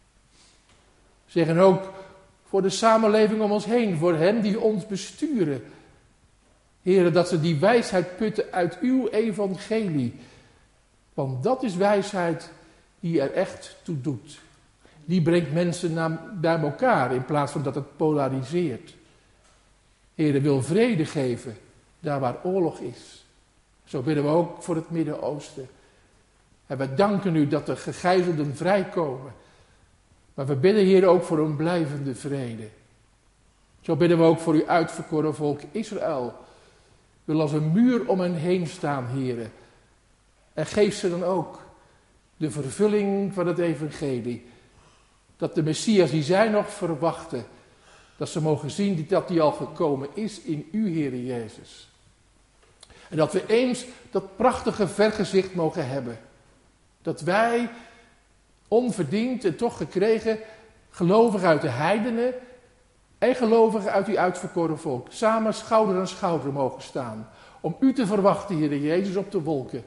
Zeggen ook voor de samenleving om ons heen, voor hen die ons besturen. Heren, dat ze die wijsheid putten uit uw evangelie. Want dat is wijsheid die er echt toe doet. Die brengt mensen naar, bij elkaar in plaats van dat het polariseert. Heren, wil vrede geven daar waar oorlog is. Zo bidden we ook voor het Midden-Oosten. En we danken u dat de gegijzelden vrijkomen. Maar we bidden, Heer, ook voor een blijvende vrede. Zo bidden we ook voor uw uitverkoren volk Israël. Wil als een muur om hen heen staan, Heer. En geef ze dan ook de vervulling van het evangelie. Dat de Messias die zij nog verwachten, dat ze mogen zien dat die al gekomen is in u, Heer Jezus. En dat we eens dat prachtige vergezicht mogen hebben. Dat wij, onverdiend en toch gekregen, gelovigen uit de heidenen en gelovigen uit uw uitverkoren volk, samen schouder aan schouder mogen staan. Om u te verwachten, Heer Jezus, op de wolken.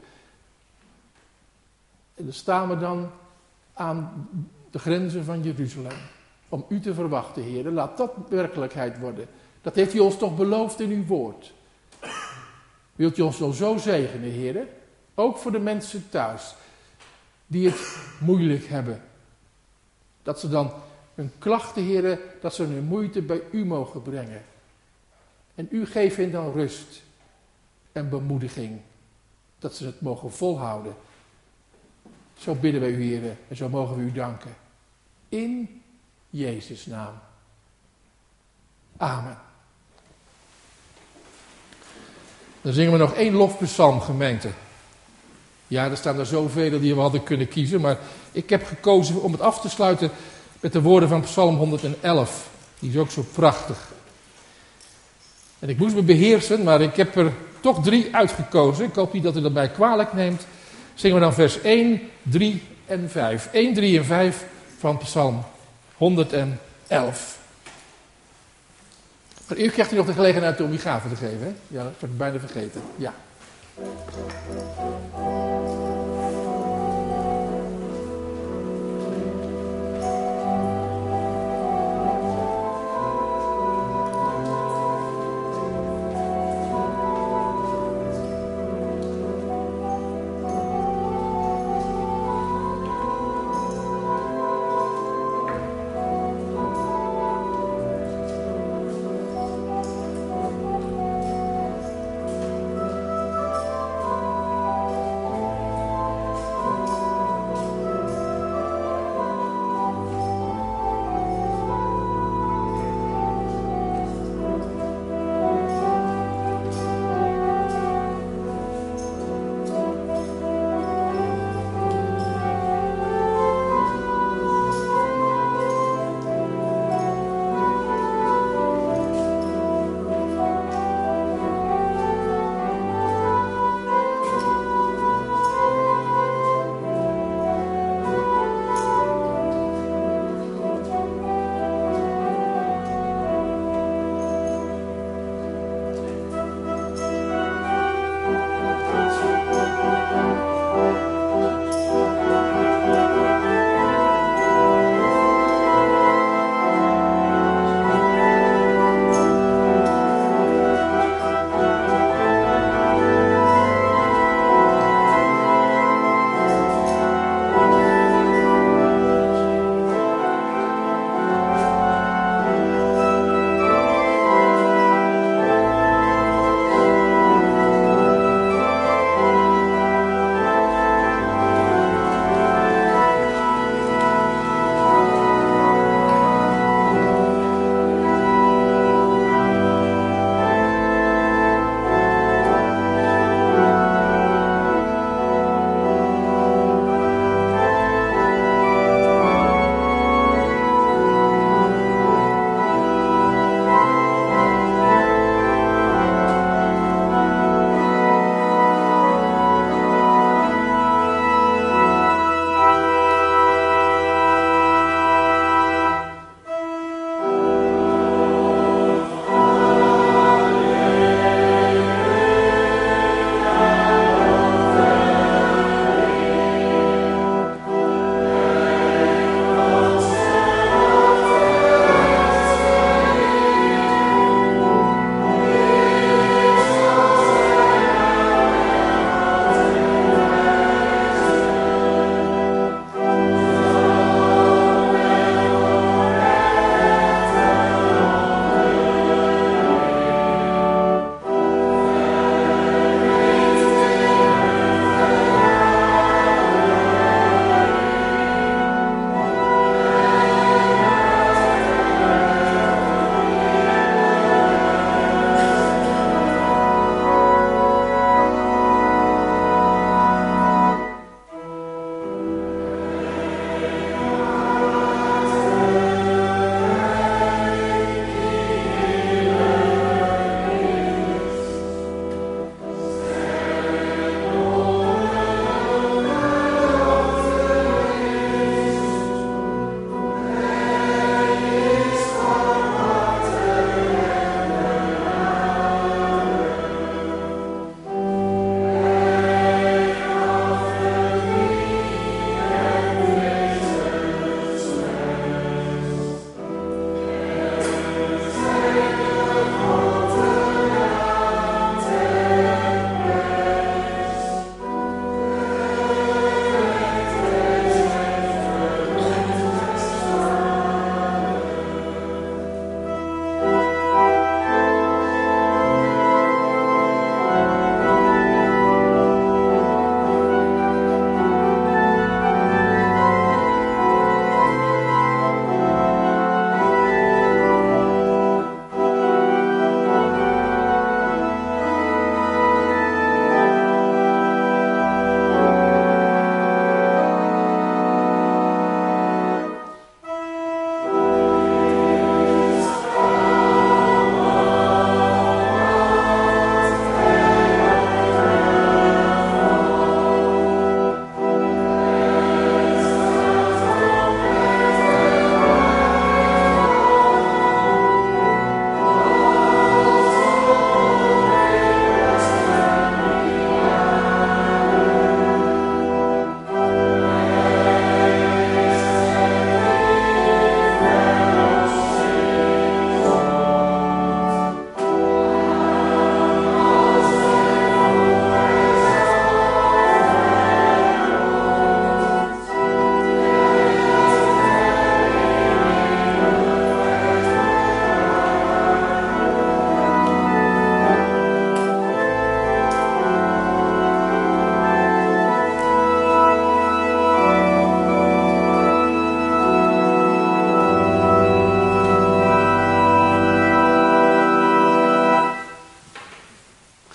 En dan staan we dan aan de grenzen van Jeruzalem. Om u te verwachten, Heer. Laat dat werkelijkheid worden. Dat heeft u ons toch beloofd in uw woord. Wilt u ons wel zo zegenen, Heer? Ook voor de mensen thuis. die het moeilijk hebben. Dat ze dan hun klachten, Heere, dat ze hun moeite bij u mogen brengen. En u geeft hen dan rust en bemoediging. Dat ze het mogen volhouden. Zo bidden wij u, Heere, en zo mogen we u danken. In Jezus' naam. Amen. Dan zingen we nog één lofpsalm, gemeente. Ja, er staan er zoveel die we hadden kunnen kiezen, maar ik heb gekozen om het af te sluiten met de woorden van Psalm honderd-elf. Die is ook zo prachtig. En ik moest me beheersen, maar ik heb er toch drie uitgekozen. Ik hoop niet dat u dat mij kwalijk neemt. Zingen we dan vers één, drie en vijf. één, drie en vijf van Psalm honderd-elf. Maar eerst krijgt u nog de gelegenheid om die gave te geven. Hè? Ja, dat heb ik bijna vergeten. Ja.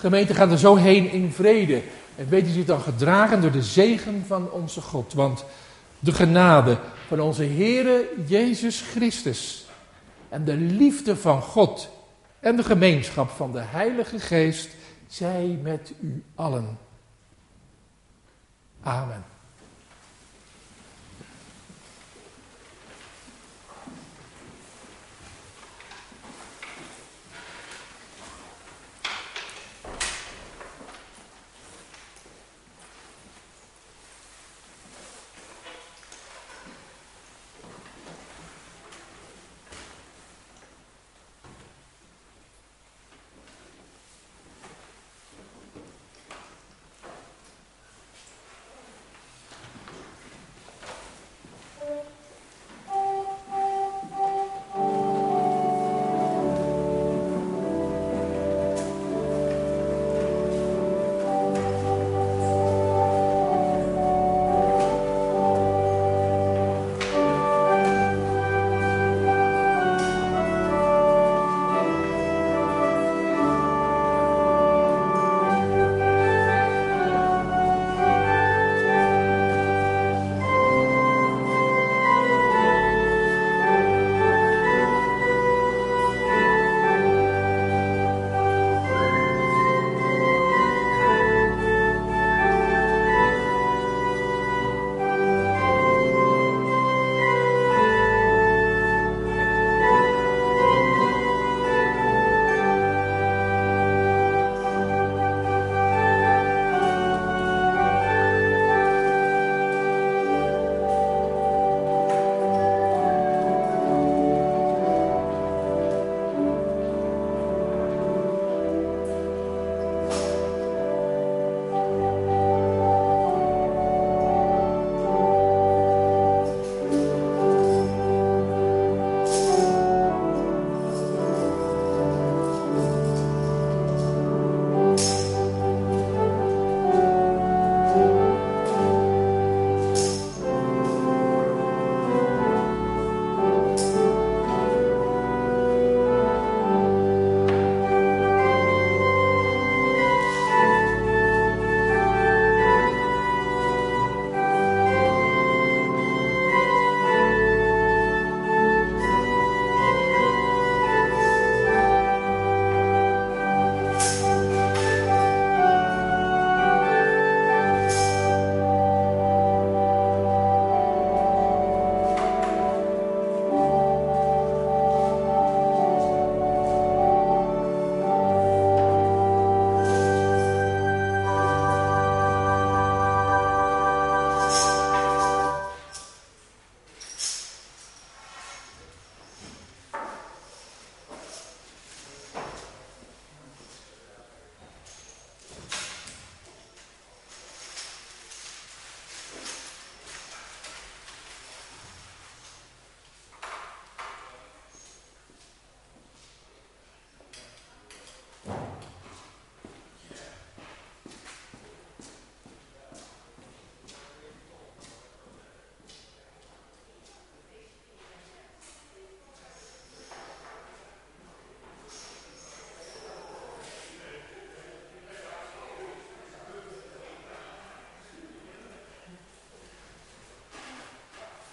Gemeente, gaat er zo heen in vrede. En weet u zich dan gedragen door de zegen van onze God. Want de genade van onze Heere Jezus Christus en de liefde van God en de gemeenschap van de Heilige Geest zij met u allen. Amen.